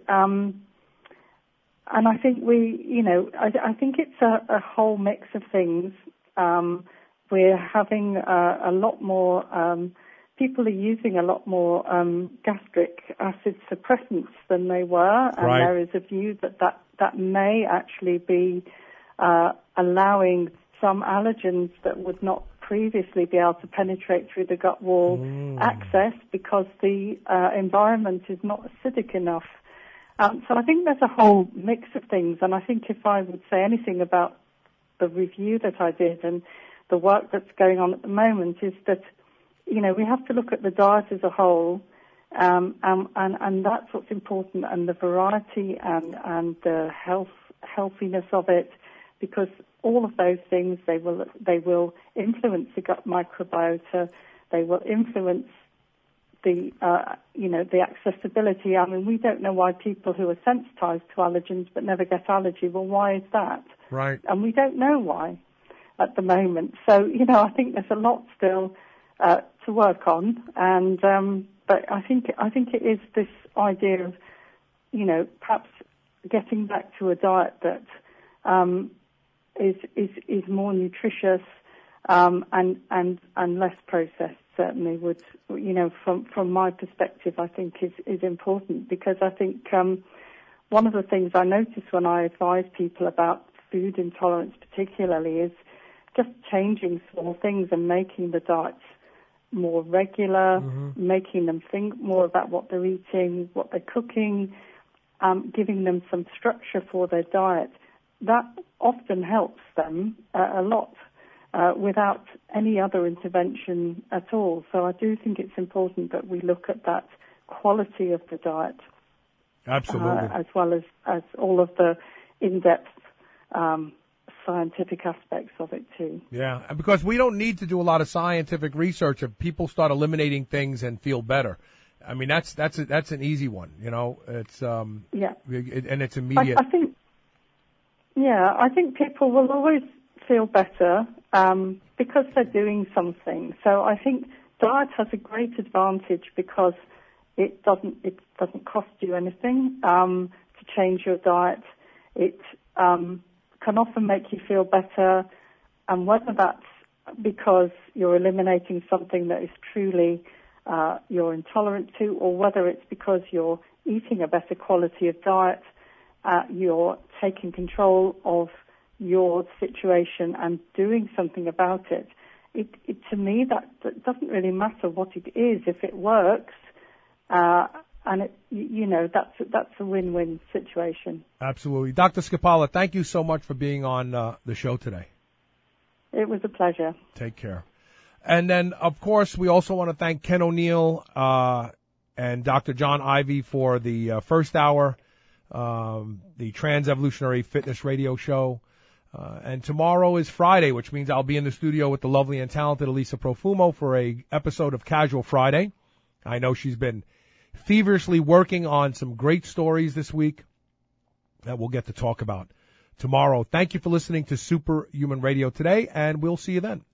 Speaker 11: I think I think it's a whole mix of things. We're having a lot more, people are using a lot more gastric acid suppressants than they were, and
Speaker 5: right.
Speaker 11: There is a view that may actually be allowing some allergens that would not previously be able to penetrate through the gut wall access because the environment is not acidic enough. So I think there's a whole mix of things, and I think if I would say anything about the review that I did and the work that's going on at the moment is that, we have to look at the diet as a whole, and that's what's important, and the variety and the healthiness of it, because all of those things, they will influence the gut microbiota, they will influence the accessibility. We don't know why people who are sensitized to allergens but never get allergy. Well, why is that?
Speaker 5: Right.
Speaker 11: And we don't know why at the moment. So, I think there's a lot still to work on. And but I think it is this idea of, perhaps getting back to a diet that is more nutritious and less processed. Certainly would, from my perspective, I think is important, because I think one of the things I notice when I advise people about food intolerance particularly is just changing small things and making the diets more regular, making them think more about what they're eating, what they're cooking, giving them some structure for their diet. That often helps them a lot. without any other intervention at all. So I do think it's important that we look at that quality of the diet.
Speaker 5: Absolutely.
Speaker 11: As well as all of the in-depth scientific aspects of it too.
Speaker 5: Yeah, because we don't need to do a lot of scientific research if people start eliminating things and feel better. I mean, that's an easy one. It's and it's immediate.
Speaker 11: I think people will always feel better because they're doing something. So I think diet has a great advantage because it doesn't cost you anything to change your diet. It can often make you feel better, and whether that's because you're eliminating something that is truly you're intolerant to, or whether it's because you're eating a better quality of diet, you're taking control of your situation and doing something about it. To me, that doesn't really matter what it is. If it works, and that's a win-win situation.
Speaker 5: Absolutely. Dr. Skipala, thank you so much for being on the show today.
Speaker 11: It was a pleasure.
Speaker 5: Take care. And then, of course, we also want to thank Ken O'Neill and Dr. John Ivy for the first hour, the Trans Evolutionary Fitness Radio Show. And tomorrow is Friday, which means I'll be in the studio with the lovely and talented Elisa Profumo for a episode of Casual Friday. I know she's been feverishly working on some great stories this week that we'll get to talk about tomorrow. Thank you for listening to Superhuman Radio today, and we'll see you then.